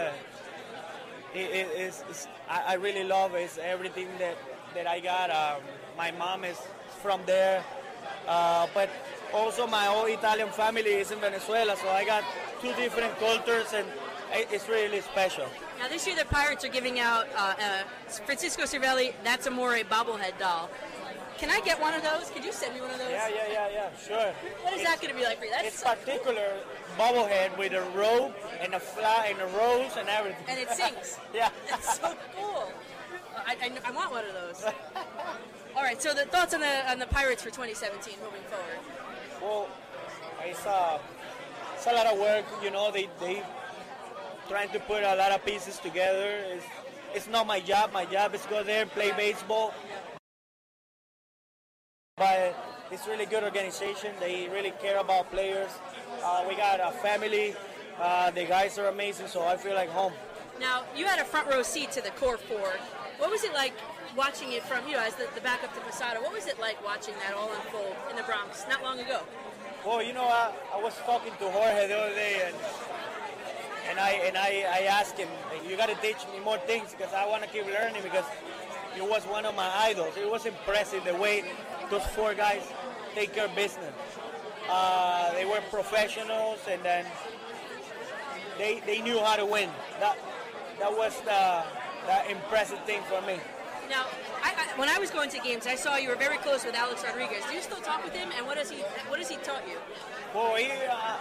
[SPEAKER 12] I really love it. It's everything that I got. My mom is from there, but also my whole Italian family is in Venezuela, so I got two different cultures, and it's really special.
[SPEAKER 2] Now this year the Pirates are giving out Francisco Cervelli, That's Amore bobblehead doll. Can I get one of those? Could you send me one of those?
[SPEAKER 12] Yeah, sure.
[SPEAKER 2] What is that going to be like for you?
[SPEAKER 12] It's particular bobblehead with a robe and a flag and a rose and everything.
[SPEAKER 2] And it sings.
[SPEAKER 12] Yeah.
[SPEAKER 2] That's so cool. I want one of those. All right, so the thoughts on the Pirates for 2017 moving forward?
[SPEAKER 12] Well, it's a lot of work, you know. They trying to put a lot of pieces together. It's not my job. My job is go there, play baseball. But it's really good organization. They really care about players. We got a family. The guys are amazing, so I feel like home.
[SPEAKER 2] Now, you had a front row seat to the Core Four. What was it like watching it from, as the backup to Posada? What was it like watching that all unfold in the Bronx not long ago?
[SPEAKER 12] Well, you know, I was talking to Jorge the other day, and I asked him, you got to teach me more things because I want to keep learning, because he was one of my idols. It was impressive the way those four guys take care of business. They were professionals, and then they knew how to win. That was the impressive thing for me.
[SPEAKER 2] Now, when I was going to games, I saw you were very close with Alex Rodriguez. Do you still talk with him, and what has he taught you?
[SPEAKER 12] Well, he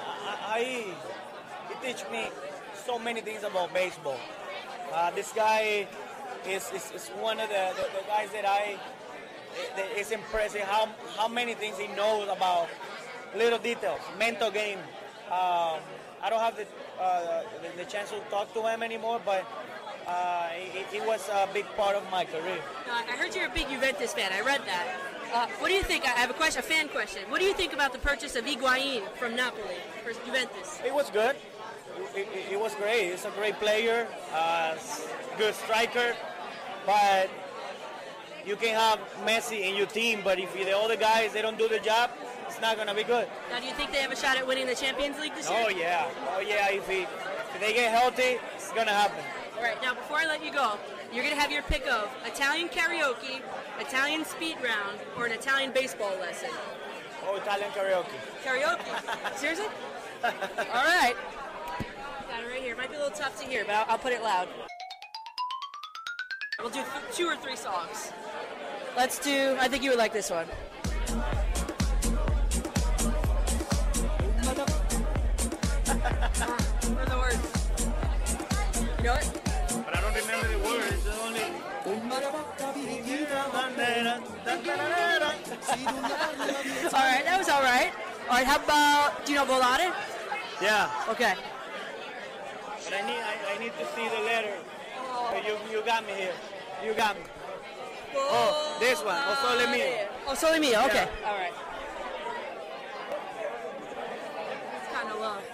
[SPEAKER 12] teach me so many things about baseball. This guy is one of the guys that it's impressive how many things he knows about little details, mental game. I don't have the chance to talk to him anymore, but he was a big part of my career.
[SPEAKER 2] I heard you're a big Juventus fan. I read that. What do you think? I have a fan question. What do you think about the purchase of Higuain from Napoli for Juventus?
[SPEAKER 12] It was good. It was great. He's a great player, good striker, but you can have Messi in your team, but if the other guys, they don't do the job, it's not going to be good.
[SPEAKER 2] Now, do you think they have a shot at winning the Champions League this year?
[SPEAKER 12] Oh, yeah. If they get healthy, it's going to happen.
[SPEAKER 2] All right, now before I let you go, you're going to have your pick of Italian karaoke, Italian speed round, or an Italian baseball lesson.
[SPEAKER 12] Oh, Italian karaoke.
[SPEAKER 2] Karaoke? Seriously? All right. Got it right here. It might be a little tough to hear, but I'll put it loud. We'll do 2 or 3 songs. Let's do, I think you would like this one. What are the words? You know it?
[SPEAKER 12] But I don't remember the words. It's only...
[SPEAKER 2] Alright, that was alright. Alright, how about, do you know Volare?
[SPEAKER 12] Yeah.
[SPEAKER 2] Okay.
[SPEAKER 12] But I need to see the letter. You got me here. You got me. Oh, this one. O Sole Mio.
[SPEAKER 2] Oh, Sole Mio. Okay.
[SPEAKER 12] Yeah.
[SPEAKER 2] All right. It's kind of long.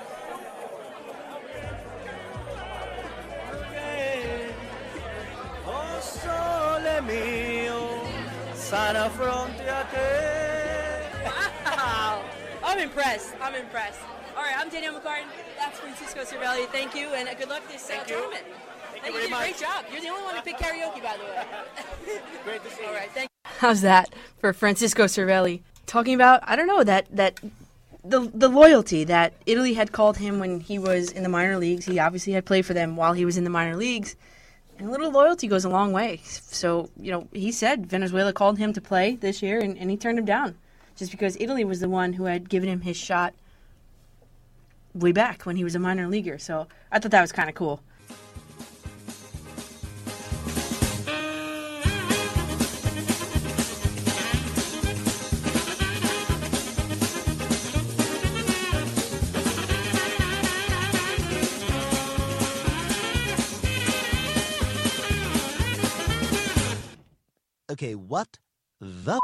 [SPEAKER 12] O Sole Mio, sana fronte a te.
[SPEAKER 2] Wow. I'm impressed. All right, I'm Danielle McCartan. That's Francisco Cervelli. Thank you, and good luck this tournament.
[SPEAKER 12] Thank you
[SPEAKER 2] you
[SPEAKER 12] very
[SPEAKER 2] did a
[SPEAKER 12] much.
[SPEAKER 2] great job. You're the only one who picked karaoke, by the way.
[SPEAKER 12] Great to see you.
[SPEAKER 2] All right, thank you. How's that for Francisco Cervelli? Talking about, I don't know, that the loyalty that Italy had called him when he was in the minor leagues. He obviously had played for them while he was in the minor leagues. And a little loyalty goes a long way. So, he said Venezuela called him to play this year, and he turned him down. Just because Italy was the one who had given him his shot way back when he was a minor leaguer. So I thought that was kind of cool.
[SPEAKER 13] Okay, what the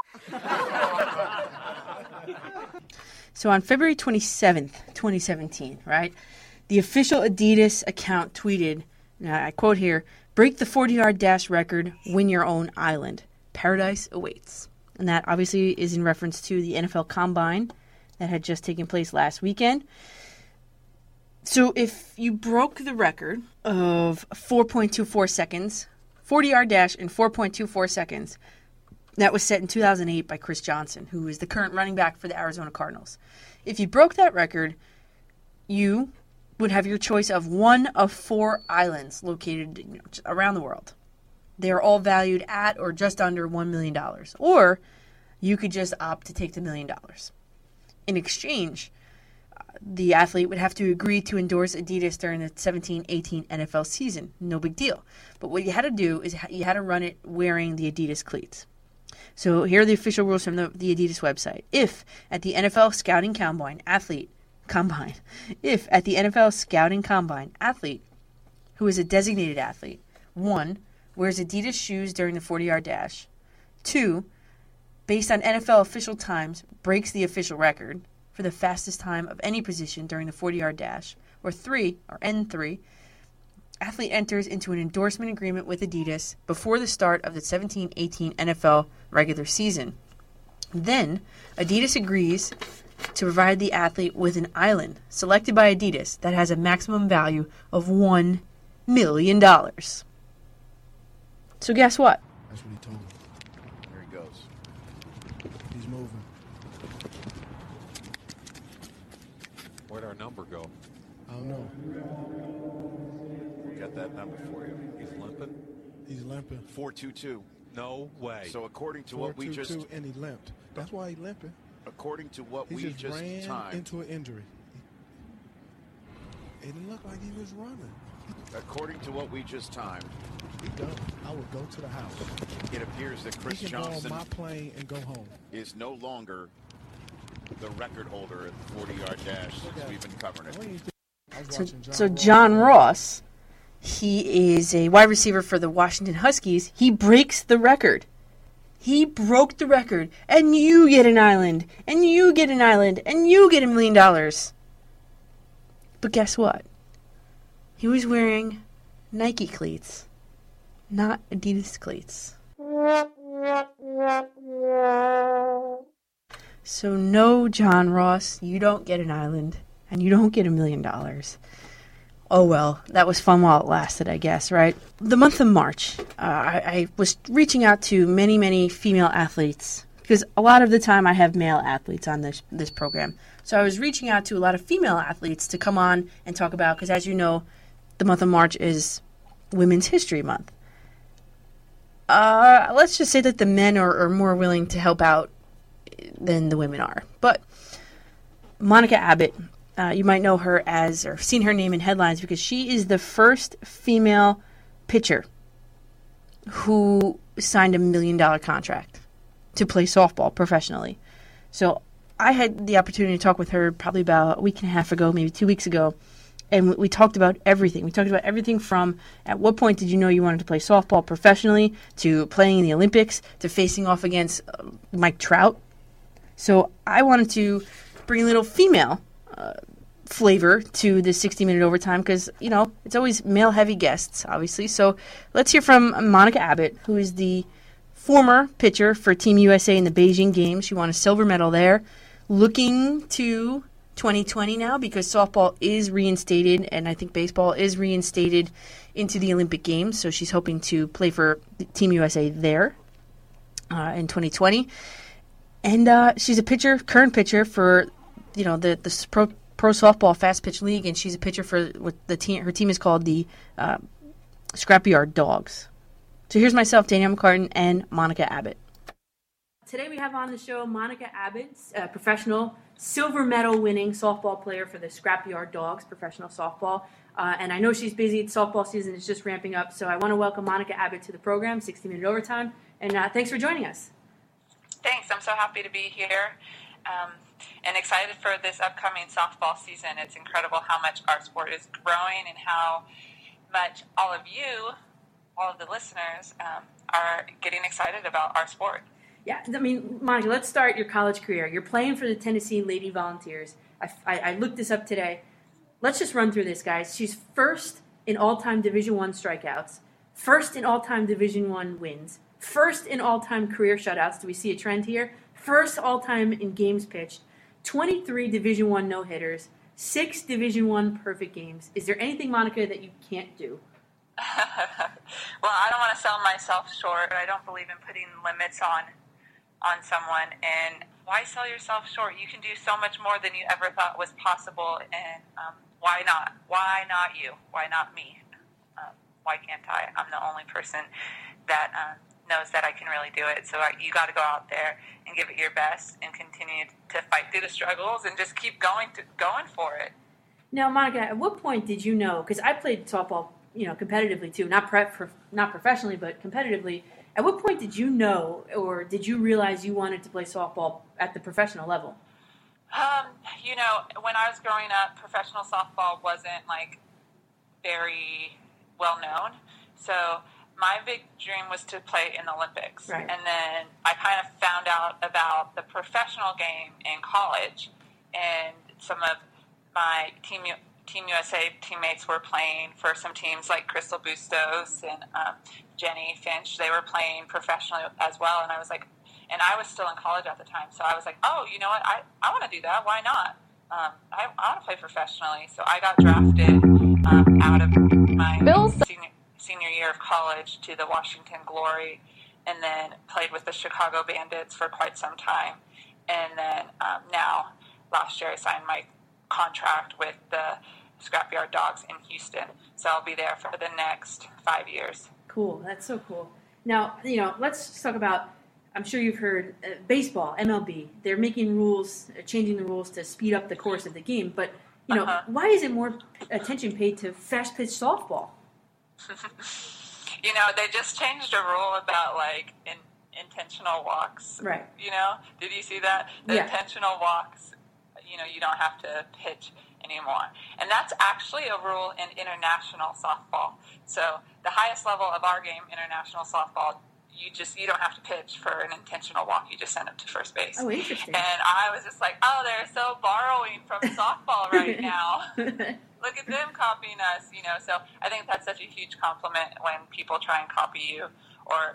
[SPEAKER 2] So on February 27th, 2017, right, the official Adidas account tweeted, now I quote here, "Break the 40-yard dash record, win your own island. Paradise awaits." And that obviously is in reference to the NFL Combine that had just taken place last weekend. So if you broke the record of 4.24 seconds, 40-yard dash in 4.24 seconds, that was set in 2008 by Chris Johnson, who is the current running back for the Arizona Cardinals. If you broke that record, you would have your choice of one of 4 islands located around the world. They are all valued at or just under $1 million. Or you could just opt to take the $1 million. In exchange, the athlete would have to agree to endorse Adidas during the 17-18 NFL season. No big deal. But what you had to do is you had to run it wearing the Adidas cleats. So here are the official rules from the Adidas website. If at the NFL Scouting Combine athlete who is a designated athlete, 1, wears Adidas shoes during the 40-yard dash, 2, based on NFL official times, breaks the official record for the fastest time of any position during the 40-yard dash, or N3, athlete enters into an endorsement agreement with Adidas before the start of the 17-18 NFL regular season. Then, Adidas agrees to provide the athlete with an island selected by Adidas that has a maximum value of $1 million. So guess what?
[SPEAKER 14] That's what he told me. There he goes. He's moving.
[SPEAKER 15] Where'd our number go?
[SPEAKER 14] I don't know.
[SPEAKER 15] We got that number for you. He's limping?
[SPEAKER 14] He's limping.
[SPEAKER 15] 422. No way.
[SPEAKER 14] So according to what we just... and he limped. That's why he limping.
[SPEAKER 15] According to what
[SPEAKER 14] he
[SPEAKER 15] we just
[SPEAKER 14] ran
[SPEAKER 15] timed.
[SPEAKER 14] Into an injury. It didn't look like he was running.
[SPEAKER 15] According to what we just timed.
[SPEAKER 14] He done. I would go to the house.
[SPEAKER 15] It appears that Chris
[SPEAKER 14] he can
[SPEAKER 15] Johnson
[SPEAKER 14] go on my plane and go home.
[SPEAKER 15] Is no longer the record holder at the 40-yard dash since we've been covering it.
[SPEAKER 2] So John Ross, he is a wide receiver for the Washington Huskies. He breaks the record. He broke the record, and you get an island, and you get an island, and you get $1 million. But guess what? He was wearing Nike cleats, not Adidas cleats. So no, John Ross, you don't get an island, and you don't get $1 million. Oh well, that was fun while it lasted, I guess, right? The month of March, I was reaching out to many, many female athletes, because a lot of the time I have male athletes on this program. So I was reaching out to a lot of female athletes to come on and talk about, because as you know, the month of March is Women's History Month. Let's just say that the men are more willing to help out than the women are. But Monica Abbott, you might know her as, or seen her name in headlines, because she is the first female pitcher who signed $1 million contract to play softball professionally. So I had the opportunity to talk with her probably about a week and a half ago, maybe 2 weeks ago, and we talked about everything. We talked about everything from at what point did you know you wanted to play softball professionally, to playing in the Olympics, to facing off against Mike Trout. So I wanted to bring a little female flavor to the 60-minute overtime because, you know, it's always male-heavy guests, obviously. So let's hear from Monica Abbott, who is the former pitcher for Team USA in the Beijing Games. She won a silver medal there. Looking to 2020 now because softball is reinstated, and I think baseball is reinstated into the Olympic Games. So she's hoping to play for Team USA there in 2020. And she's a pitcher, current pitcher for the pro softball fast pitch league, and she's a pitcher for what the team. Her team is called the Scrapyard Dogs. So here's myself, Danielle McCartan, and Monica Abbott. Today we have on the show Monica Abbott, a professional silver medal winning softball player for the Scrapyard Dogs, professional softball. And I know she's busy. Softball season is just ramping up. So I want to welcome Monica Abbott to the program, 60 Minute Overtime. And thanks for joining us.
[SPEAKER 1] Thanks. I'm so happy to be here and excited for this upcoming softball season. It's incredible how much our sport is growing and how much all of you, all of the listeners, are getting excited about our sport.
[SPEAKER 2] Yeah, I mean, Monica, let's start your college career. You're playing for the Tennessee Lady Volunteers. I looked this up today. Let's just run through this, guys. She's first in all-time Division I strikeouts, first in all-time Division I wins, first in all-time career shutouts. Do we see a trend here? First all-time in games pitched, 23 Division I no-hitters, 6 Division I perfect games. Is there anything, Monica, that you can't do?
[SPEAKER 1] Well, I don't want to sell myself short. I don't believe in putting limits on someone. And why sell yourself short? You can do so much more than you ever thought was possible. And why not? Why not you? Why not me? Why can't I? I'm the only person that knows that I can really do it. So you got to go out there and give it your best and continue to fight through the struggles and just keep going for it.
[SPEAKER 2] Now, Monica, at what point did you know? Because I played softball, competitively too, not professionally, but competitively. At what point did you know, or did you realize you wanted to play softball at the professional level?
[SPEAKER 1] When I was growing up, professional softball wasn't very well known. So my big dream was to play in the Olympics.
[SPEAKER 2] Right.
[SPEAKER 1] And then I kind of found out about the professional game in college, and some of my Team USA teammates were playing for some teams like Crystal Bustos and Jenny Finch. They were playing professionally as well, and I was like, and I was still in college at the time, so I was like, oh, you know what, I want to do that. Why not? I want to play professionally. So I got drafted out of my senior year of college to the Washington Glory, and then played with the Chicago Bandits for quite some time. And then now, last year, I signed my contract with the Scrapyard Dogs in Houston. So I'll be there for the next 5 years.
[SPEAKER 2] Cool. That's so cool. Now, let's talk about, I'm sure you've heard, baseball, MLB. They're making rules, changing the rules to speed up the course of the game. But, why isn't more attention paid to fast-pitch softball?
[SPEAKER 1] They just changed a rule about, intentional walks.
[SPEAKER 2] Right.
[SPEAKER 1] Did you see that? The intentional walks, you don't have to pitch anymore. And that's actually a rule in international softball. So the highest level of our game, international softball, you don't have to pitch for an intentional walk. You just send them to first base.
[SPEAKER 2] Oh, interesting.
[SPEAKER 1] And I was just like, oh, they're so borrowing from softball right now. Look at them copying us, So I think that's such a huge compliment when people try and copy you or,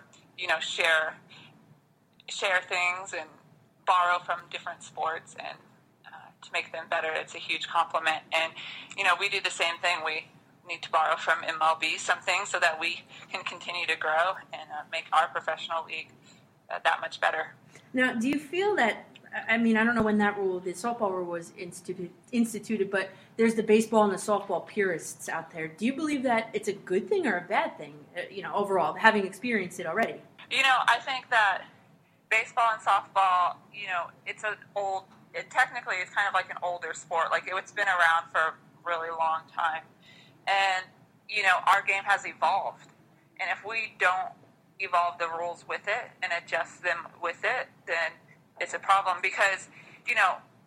[SPEAKER 1] share things and borrow from different sports and to make them better. It's a huge compliment. And, we do the same thing. We need to borrow from MLB some things so that we can continue to grow and make our professional league that much better.
[SPEAKER 2] Now, do you feel that, I don't know when that rule, the softball rule was instituted, but there's the baseball and the softball purists out there. Do you believe that it's a good thing or a bad thing, overall, having experienced it already?
[SPEAKER 1] I think that baseball and softball, technically it's kind of like an older sport. It's been around for a really long time. And, our game has evolved. And if we don't evolve the rules with it and adjust them with it, then it's a problem. Because, in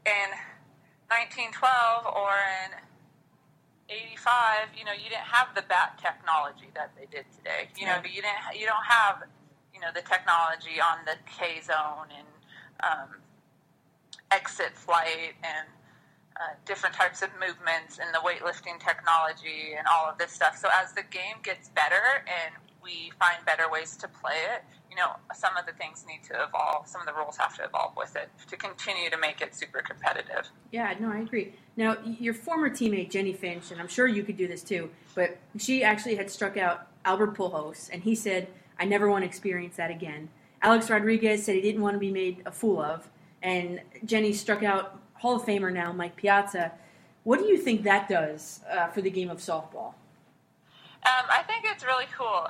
[SPEAKER 1] 1912 or in 85, you didn't have the bat technology that they did today. You don't have, the technology on the K-zone and exit flight and different types of movements and the weightlifting technology and all of this stuff. So as the game gets better and we find better ways to play it, some of the things need to evolve. Some of the rules have to evolve with it to continue to make it super competitive.
[SPEAKER 2] Yeah, no, I agree. Now, your former teammate, Jenny Finch, and I'm sure you could do this too, but she actually had struck out Albert Pujols, and he said, I never want to experience that again. Alex Rodriguez said he didn't want to be made a fool of, and Jenny struck out Hall of Famer now, Mike Piazza. What do you think that does for the game of softball?
[SPEAKER 1] I think it's really cool.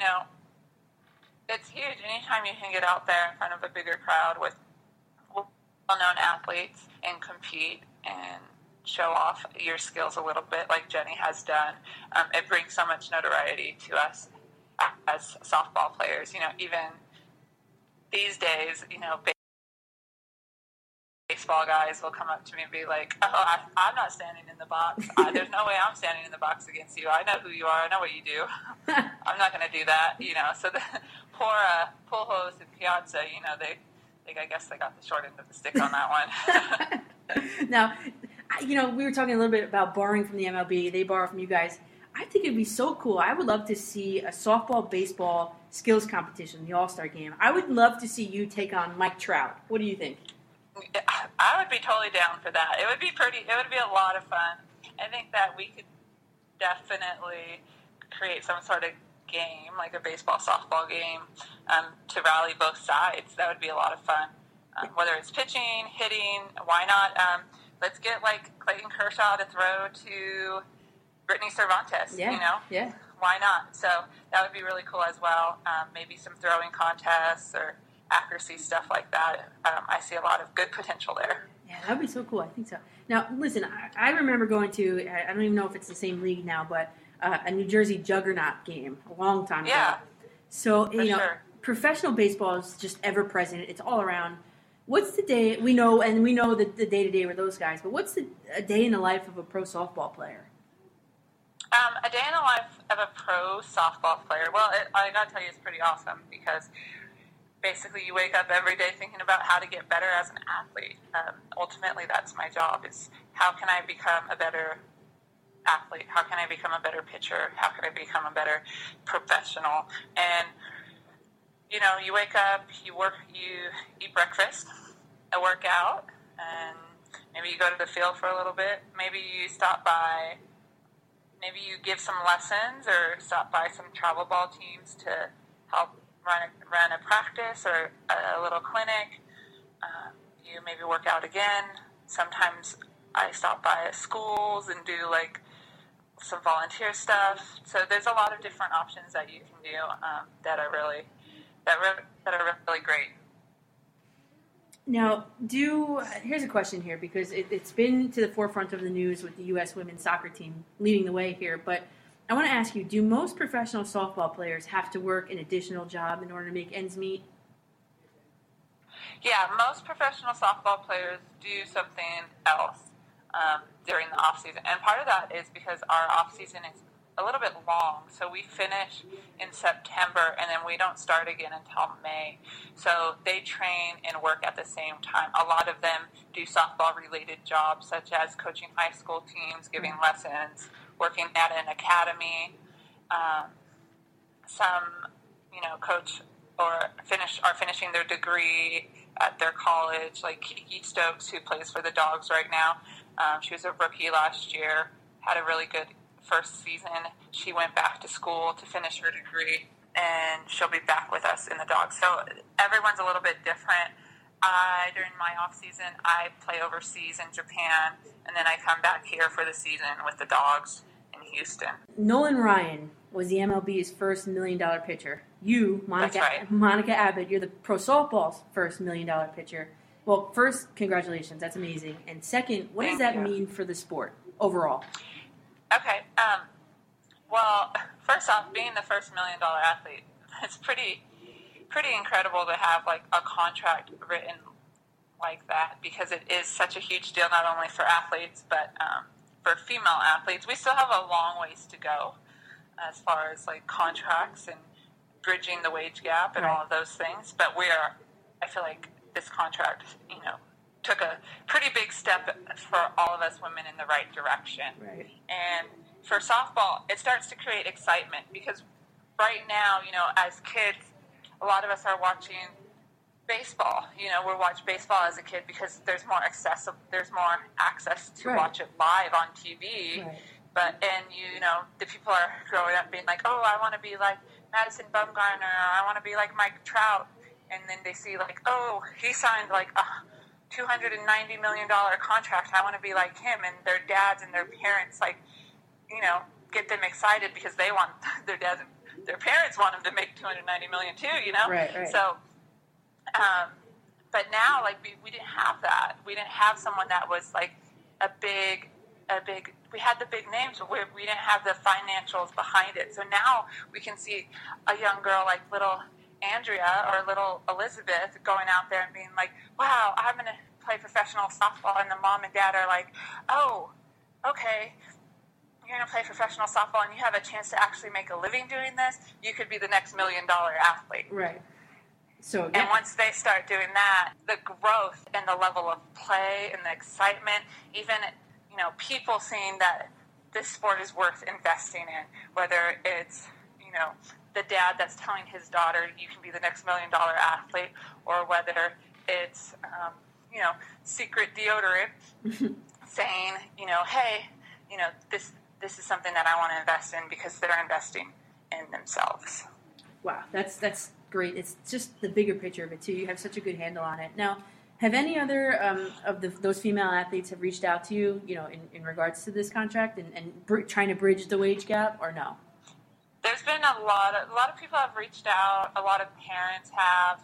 [SPEAKER 1] It's huge. Anytime you can get out there in front of a bigger crowd with well-known athletes and compete and show off your skills a little bit like Jenny has done, it brings so much notoriety to us as softball players. Even these days, baseball guys will come up to me and be like, "Oh, I'm not standing in the box. There's no way I'm standing in the box against you. I know who you are. I know what you do. I'm not going to do that." So the poor Pujols and Piazza, I guess they got the short end of the stick on that one.
[SPEAKER 2] Now, we were talking a little bit about borrowing from the MLB. They borrow from you guys. I think it'd be so cool. I would love to see a softball-baseball skills competition, the All-Star game. I would love to see you take on Mike Trout. What do you think?
[SPEAKER 1] I would be totally down for that. It would be a lot of fun. I think that we could definitely create some sort of game, like a baseball, softball game, to rally both sides. That would be a lot of fun. Whether it's pitching, hitting, why not? Let's get Clayton Kershaw to throw to Brittany Cervantes.
[SPEAKER 2] Yeah.
[SPEAKER 1] Why not? So that would be really cool as well. Maybe some throwing contests or accuracy stuff like that. I see a lot of good potential there.
[SPEAKER 2] Yeah, that would be so cool. I think so. Now, listen, I remember going to, I don't even know if it's the same league now, but a New Jersey Juggernaut game a long time ago.
[SPEAKER 1] Yeah.
[SPEAKER 2] So,
[SPEAKER 1] sure.
[SPEAKER 2] Professional baseball is just ever present. It's all around. What's the day, we know the day-to-day with those guys, but what's a day in the life of a pro softball player?
[SPEAKER 1] A day in the life of a pro softball player, well, I got to tell you, it's pretty awesome because basically you wake up every day thinking about how to get better as an athlete. Ultimately, that's my job, is how can I become a better athlete? How can I become a better pitcher? How can I become a better professional? And, you wake up, you eat breakfast, a workout, and maybe you go to the field for a little bit. Maybe you stop by, maybe you give some lessons or stop by some travel ball teams to help run a practice or a little clinic. You maybe work out again. Sometimes I stop by at schools and do some volunteer stuff. So there's a lot of different options that you can do that are really great.
[SPEAKER 2] Now, here's a question here, because it's been to the forefront of the news with the U.S. women's soccer team leading the way here, but I want to ask you, do most professional softball players have to work an additional job in order to make ends meet?
[SPEAKER 1] Yeah, most professional softball players do something else during the off-season. And part of that is because our off-season is a little bit long. So we finish in September, and then we don't start again until May. So they train and work at the same time. A lot of them do softball-related jobs, such as coaching high school teams, giving lessons, working at an academy. Some, coach are finishing their degree at their college, like Kiki Stokes, who plays for the Dogs right now. She was a rookie last year, had a really good first season. She went back to school to finish her degree, and she'll be back with us in the Dogs. So everyone's a little bit different. During my off season, I play overseas in Japan, and then I come back here for the season with the Dogs in Houston.
[SPEAKER 2] Nolan Ryan was the MLB's first $1 million pitcher. You, Monica Abbott, you're the pro softball's first $1 million pitcher. Well, first, congratulations. That's amazing. And second, what does that mean for the sport overall?
[SPEAKER 1] Okay. Well, first off, being the first $1 million athlete, it's pretty incredible to have a contract written like that, because it is such a huge deal, not only for athletes but for female athletes. We still have a long ways to go as far as contracts and bridging the wage gap and all of those things. But I feel like this contract, took a pretty big step for all of us women in the right direction.
[SPEAKER 2] Right.
[SPEAKER 1] And for softball, it starts to create excitement, because right now, as kids, a lot of us are watching baseball. We watch baseball as a kid because there's more access to watch it live on TV.
[SPEAKER 2] Right.
[SPEAKER 1] But the people are growing up being like, oh, I want to be like Madison Bumgarner, or I want to be like Mike Trout. And then they see oh, he signed $290 million contract. I want to be like him. And their dads and their parents, like, you know, get them excited because they want their dads, their parents want them to make $290 million too, you know?
[SPEAKER 2] Right.
[SPEAKER 1] So, but now, like, we didn't have that. We didn't have someone that was like a big, we had the big names, but we didn't have the financials behind it. So now we can see a young girl like little Andrea or little Elizabeth going out there and being like, wow, I'm going to play professional softball. And the mom and dad are like, oh, okay, you're going to play professional softball and you have a chance to actually make a living doing this. You could be the next $1 million athlete.
[SPEAKER 2] Right. So,
[SPEAKER 1] and once they start doing that, the growth and the level of play and the excitement, even, you know, people seeing that this sport is worth investing in, whether it's, you know, the dad that's telling his daughter, you can be the next $1 million athlete, or whether it's, you know, secret deodorant saying, you know, hey, you know, this is something that I want to invest in because they're investing in themselves.
[SPEAKER 2] Wow, that's great. It's just the bigger picture of it too. You have such a good handle on it. Now, have any other of those female athletes have reached out to you, you know, in regards to this contract and trying to bridge the wage gap, or no?
[SPEAKER 1] There's been a lot of people have reached out. A lot of parents have.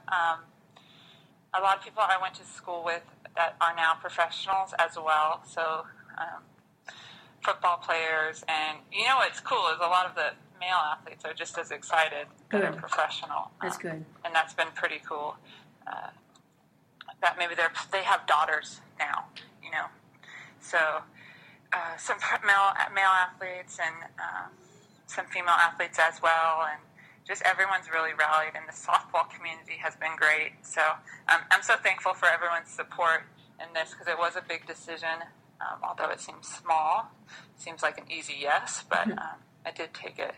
[SPEAKER 1] A lot of people I went to school with that are now professionals as well. So football players, and you know what's cool is a lot of the male athletes are just as excited that they're professional.
[SPEAKER 2] That's good.
[SPEAKER 1] And that's been pretty cool. That maybe they have daughters now, you know. So some male athletes and some female athletes as well, and just everyone's really rallied, and the softball community has been great. So I'm so thankful for everyone's support in this because it was a big decision. Although it seems small, it seems like an easy yes, but I did take it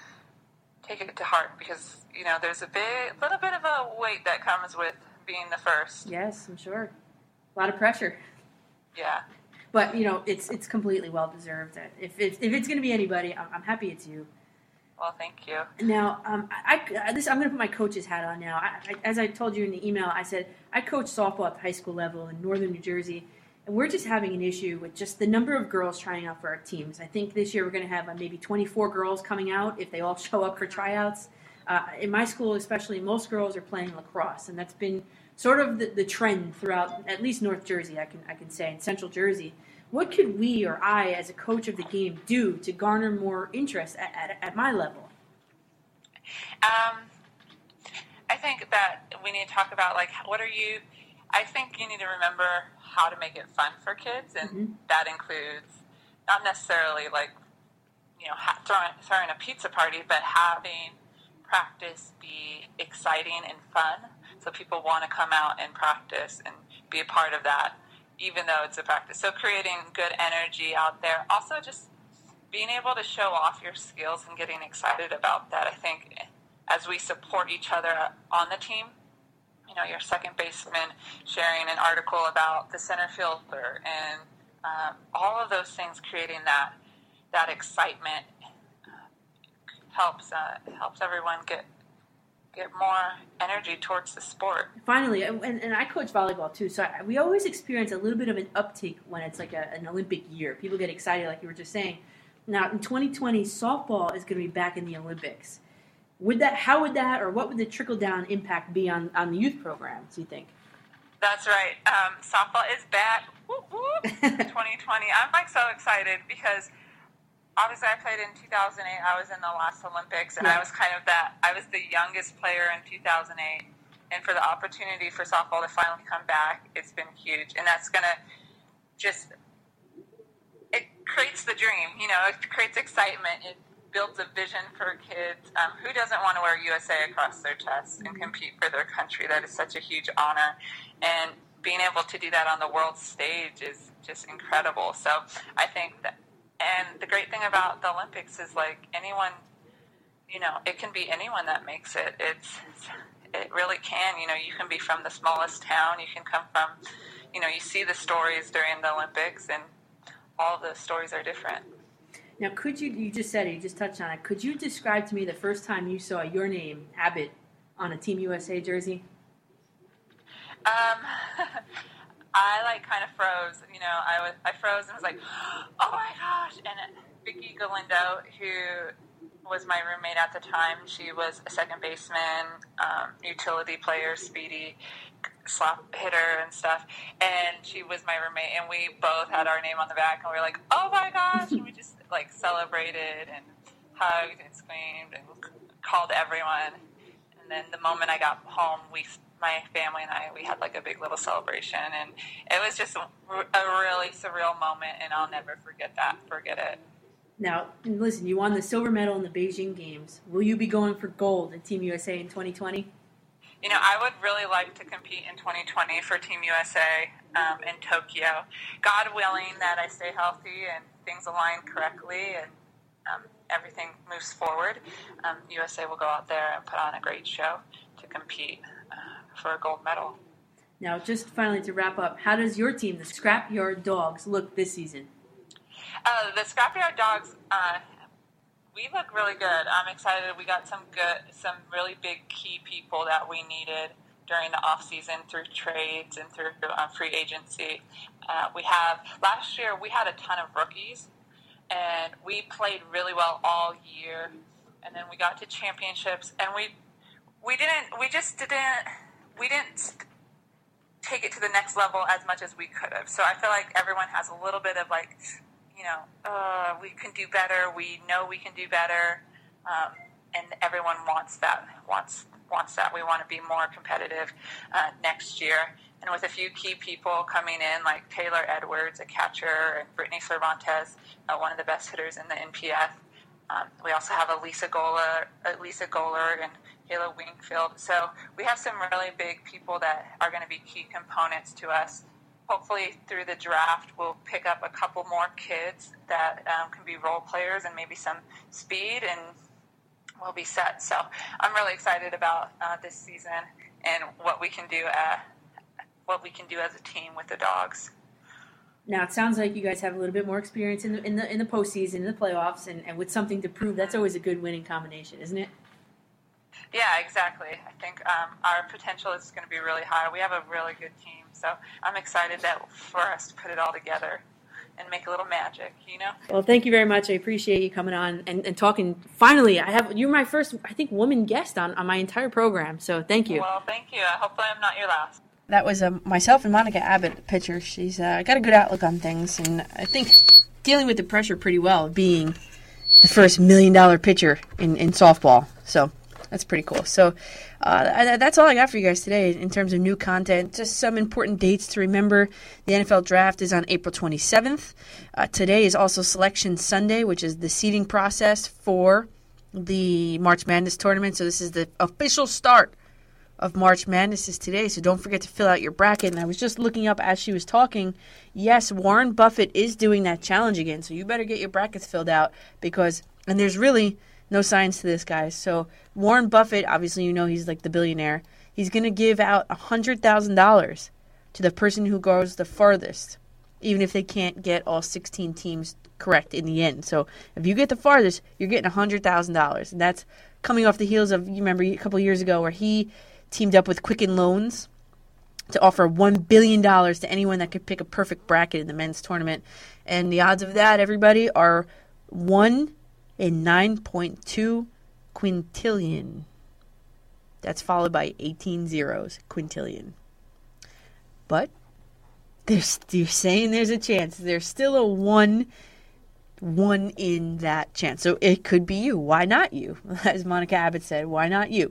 [SPEAKER 1] to heart because, you know, there's a little bit of a weight that comes with being the first.
[SPEAKER 2] Yes, I'm sure. A lot of pressure.
[SPEAKER 1] Yeah.
[SPEAKER 2] But, you know, it's completely well deserved. If it's going to be anybody, I'm happy it's you.
[SPEAKER 1] Well, thank you.
[SPEAKER 2] Now, I'm going to put my coach's hat on now. As I told you in the email, I said I coach softball at the high school level in northern New Jersey, and we're just having an issue with just the number of girls trying out for our teams. I think this year we're going to have maybe 24 girls coming out if they all show up for tryouts. In my school especially, most girls are playing lacrosse, and that's been sort of the trend throughout at least North Jersey, I can say, and Central Jersey. What could we or I, as a coach of the game, do to garner more interest at my level?
[SPEAKER 1] I think that we need to talk about, like, I think you need to remember how to make it fun for kids, and that includes not necessarily, like, you know, throwing a pizza party, but having practice be exciting and fun so people want to come out and practice and be a part of that, even though it's a practice. So creating good energy out there. Also just being able to show off your skills and getting excited about that. I think as we support each other on the team, you know, your second baseman sharing an article about the center fielder and all of those things, creating that excitement helps everyone get more energy towards the sport.
[SPEAKER 2] Finally, and I coach volleyball too, so we always experience a little bit of an uptick when it's like an Olympic year. People get excited, like you were just saying. Now, in 2020, softball is going to be back in the Olympics. How would that, or what would the trickle-down impact be on the youth programs, do you think?
[SPEAKER 1] That's right. Softball is back. Whoop, whoop, 2020. I'm like so excited because obviously I played in 2008. I was in the last Olympics, and I was I was the youngest player in 2008. And for the opportunity for softball to finally come back, it's been huge. And that's going to it creates the dream, you know, it creates excitement. It builds a vision for kids. Who doesn't want to wear USA across their chest and compete for their country? That is such a huge honor. And being able to do that on the world stage is just incredible. So I think that, and the great thing about the Olympics is, like, anyone, you know, it can be anyone that makes it. It really can. You know, you can be from the smallest town. You can come from, you know, you see the stories during the Olympics, and all the stories are different.
[SPEAKER 2] Now, you just said it, you just touched on it. Could you describe to me the first time you saw your name, Abbott, on a Team USA jersey?
[SPEAKER 1] I kind of froze. I froze and was like, oh my gosh! And Vicky Galindo, who was my roommate at the time, she was a second baseman, utility player, speedy, slap hitter and stuff. And she was my roommate, and we both had our name on the back, and we were like, oh my gosh! And we just celebrated and hugged and screamed and called everyone. And then the moment I got home, my family and I, we had a big little celebration, and it was just a really surreal moment, and I'll never forget it.
[SPEAKER 2] Now, listen, you won the silver medal in the Beijing Games. Will you be going for gold in Team USA in 2020?
[SPEAKER 1] I would really like to compete in 2020 for Team USA in Tokyo. God willing that I stay healthy and things align correctly and everything moves forward. USA will go out there and put on a great show to compete for a gold medal.
[SPEAKER 2] Now, just finally to wrap up, how does your team, the Scrapyard Dogs, look this season?
[SPEAKER 1] The Scrapyard Dogs, we look really good. I'm excited. We got some really big key people that we needed during the off season through trades and through free agency. Last year we had a ton of rookies, and we played really well all year. And then we got to championships, and we didn't take it to the next level as much as we could have. So I feel like everyone has a little bit of we can do better. We know we can do better, and everyone wants that. We want to be more competitive next year. And with a few key people coming in, like Taylor Edwards, a catcher, and Brittany Cervantes, one of the best hitters in the NPF. We also have Elisa Goller and Kayla Wingfield. So we have some really big people that are going to be key components to us. Hopefully through the draft, we'll pick up a couple more kids that can be role players and maybe some speed, and we'll be set. So I'm really excited about this season and what we can do as a team with the Dogs.
[SPEAKER 2] Now, it sounds like you guys have a little bit more experience in the postseason, in the playoffs, and with something to prove. That's always a good winning combination, isn't it?
[SPEAKER 1] Yeah, exactly. I think our potential is going to be really high. We have a really good team, so I'm excited for us to put it all together and make a little magic,
[SPEAKER 2] Well, thank you very much. I appreciate you coming on and talking. Finally, you're my first, I think, woman guest on my entire program, so thank you.
[SPEAKER 1] Well, thank you. Hopefully I'm not your last.
[SPEAKER 2] That was myself and Monica Abbott, pitcher. She's got a good outlook on things, and I think dealing with the pressure pretty well, being the first $1 million pitcher in softball. So that's pretty cool. So that's all I got for you guys today in terms of new content. Just some important dates to remember. The NFL Draft is on April 27th. Today is also Selection Sunday, which is the seeding process for the March Madness tournament. So this is the official start of March Madness is today, so don't forget to fill out your bracket. And I was just looking up as she was talking, yes, Warren Buffett is doing that challenge again, so you better get your brackets filled out and there's really no science to this, guys. So Warren Buffett, obviously he's like the billionaire, he's going to give out $100,000 to the person who goes the farthest, even if they can't get all 16 teams correct in the end. So if you get the farthest, you're getting $100,000, and that's coming off the heels of, you remember a couple years ago where he teamed up with Quicken Loans to offer $1 billion to anyone that could pick a perfect bracket in the men's tournament. And the odds of that, everybody, are 1 in 9.2 quintillion. That's followed by 18 zeros, quintillion. But you're saying there's a chance. There's still a one in that chance. So it could be you. Why not you? As Monica Abbott said, why not you?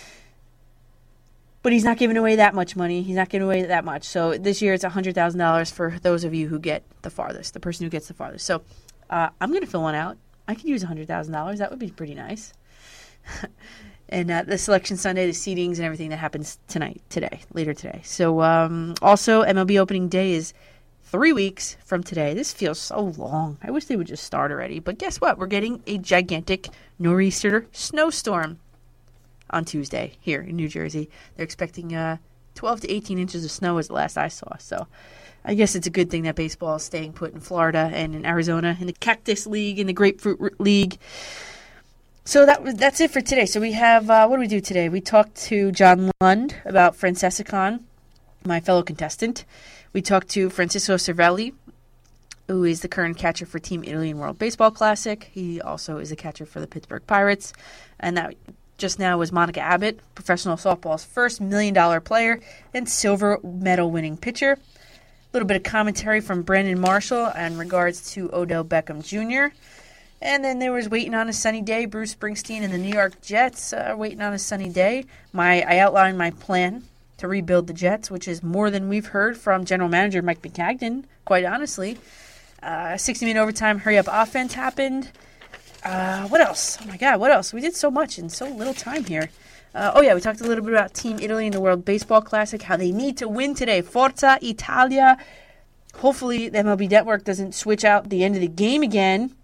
[SPEAKER 2] But he's not giving away that much money. He's not giving away that much. So this year it's $100,000 for those of you who get the farthest, the person who gets the farthest. So I'm going to fill one out. I could use $100,000. That would be pretty nice. And the Selection Sunday, the seedings and everything that happens later today. So also MLB opening day is 3 weeks from today. This feels so long. I wish they would just start already. But guess what? We're getting a gigantic nor'easter snowstorm on Tuesday here in New Jersey. They're expecting 12 to 18 inches of snow is the last I saw. So I guess it's a good thing that baseball is staying put in Florida and in Arizona, in the Cactus League, in the Grapefruit League. So that's it for today. So we have, what do we do today? We talked to John Lund about Francesicon. my fellow contestant. We talked to Francisco Cervelli, who is the current catcher for Team Italy in World Baseball Classic. He also is a catcher for the Pittsburgh Pirates. And that just now was Monica Abbott, professional softball's first $1 million player and silver medal winning pitcher. A little bit of commentary from Brandon Marshall in regards to Odell Beckham Jr. And then there was Waiting on a Sunny Day, Bruce Springsteen and the New York Jets, Waiting on a Sunny Day. I outlined my plan to rebuild the Jets, which is more than we've heard from General Manager Mike Maccagnan, quite honestly. 60-minute overtime hurry-up offense happened. What else? Oh, my God, what else? We did so much in so little time here. We talked a little bit about Team Italy in the World Baseball Classic, how they need to win today. Forza Italia. Hopefully the MLB Network doesn't switch out the end of the game again,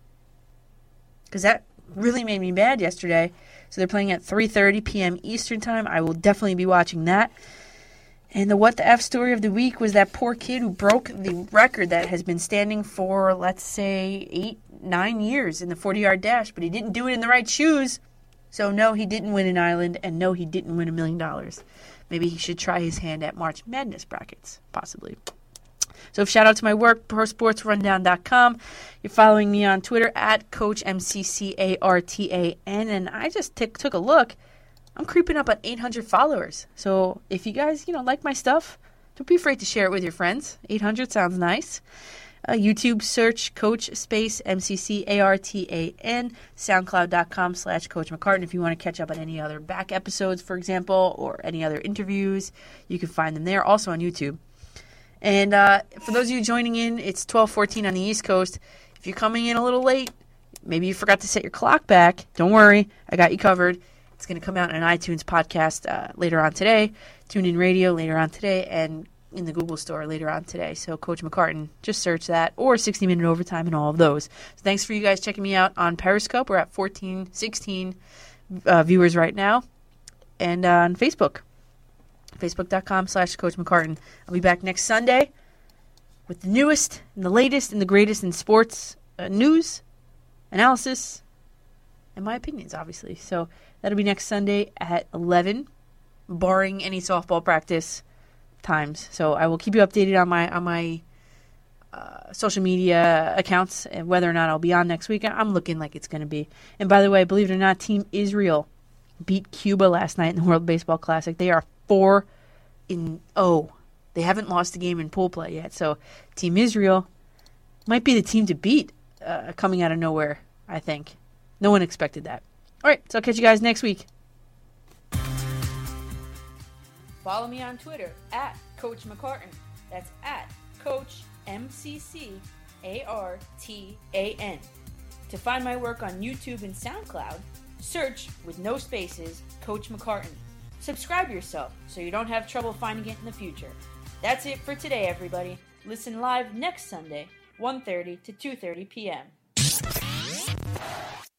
[SPEAKER 2] because that really made me mad yesterday. So they're playing at 3:30 p.m. Eastern Time. I will definitely be watching that. And the what the F story of the week was that poor kid who broke the record that has been standing for, let's say, 8-9 years in the 40-yard dash, but he didn't do it in the right shoes. So no, he didn't win an island, and no, he didn't win $1 million. Maybe he should try his hand at March Madness brackets, possibly. So shout out to my work, ProSportsRundown.com. You're following me on Twitter at CoachMCCARTAN, and I just took a look. I'm creeping up on 800 followers. So if you guys, like my stuff, don't be afraid to share it with your friends. 800 sounds nice. YouTube search Coach space MCCARTAN, SoundCloud.com/Coach McCartan. If you want to catch up on any other back episodes, for example, or any other interviews, you can find them there. Also on YouTube. And for those of you joining in, it's 12:14 on the East Coast. If you're coming in a little late, maybe you forgot to set your clock back. Don't worry, I got you covered. It's going to come out in an iTunes podcast later on today, TuneIn Radio later on today, and in the Google Store later on today. So Coach McCartan, just search that, or 60-minute overtime and all of those. So thanks for you guys checking me out on Periscope. We're at 16 viewers right now. And on Facebook, Facebook.com/Coach McCartan. I'll be back next Sunday with the newest and the latest and the greatest in sports news, analysis, and my opinions, obviously. So that'll be next Sunday at 11, barring any softball practice times. So I will keep you updated on my social media accounts and whether or not I'll be on next week. I'm looking like it's going to be. And by the way, believe it or not, Team Israel beat Cuba last night in the World Baseball Classic. They are 4-0. They haven't lost a game in pool play yet. So Team Israel might be the team to beat coming out of nowhere, I think. No one expected that. All right, so I'll catch you guys next week. Follow me on Twitter at Coach McCartan. That's at Coach MCCARTAN. To find my work on YouTube and SoundCloud, search with no spaces Coach McCartan. Subscribe yourself so you don't have trouble finding it in the future. That's it for today, everybody. Listen live next Sunday, 1:30 to 2:30 p.m.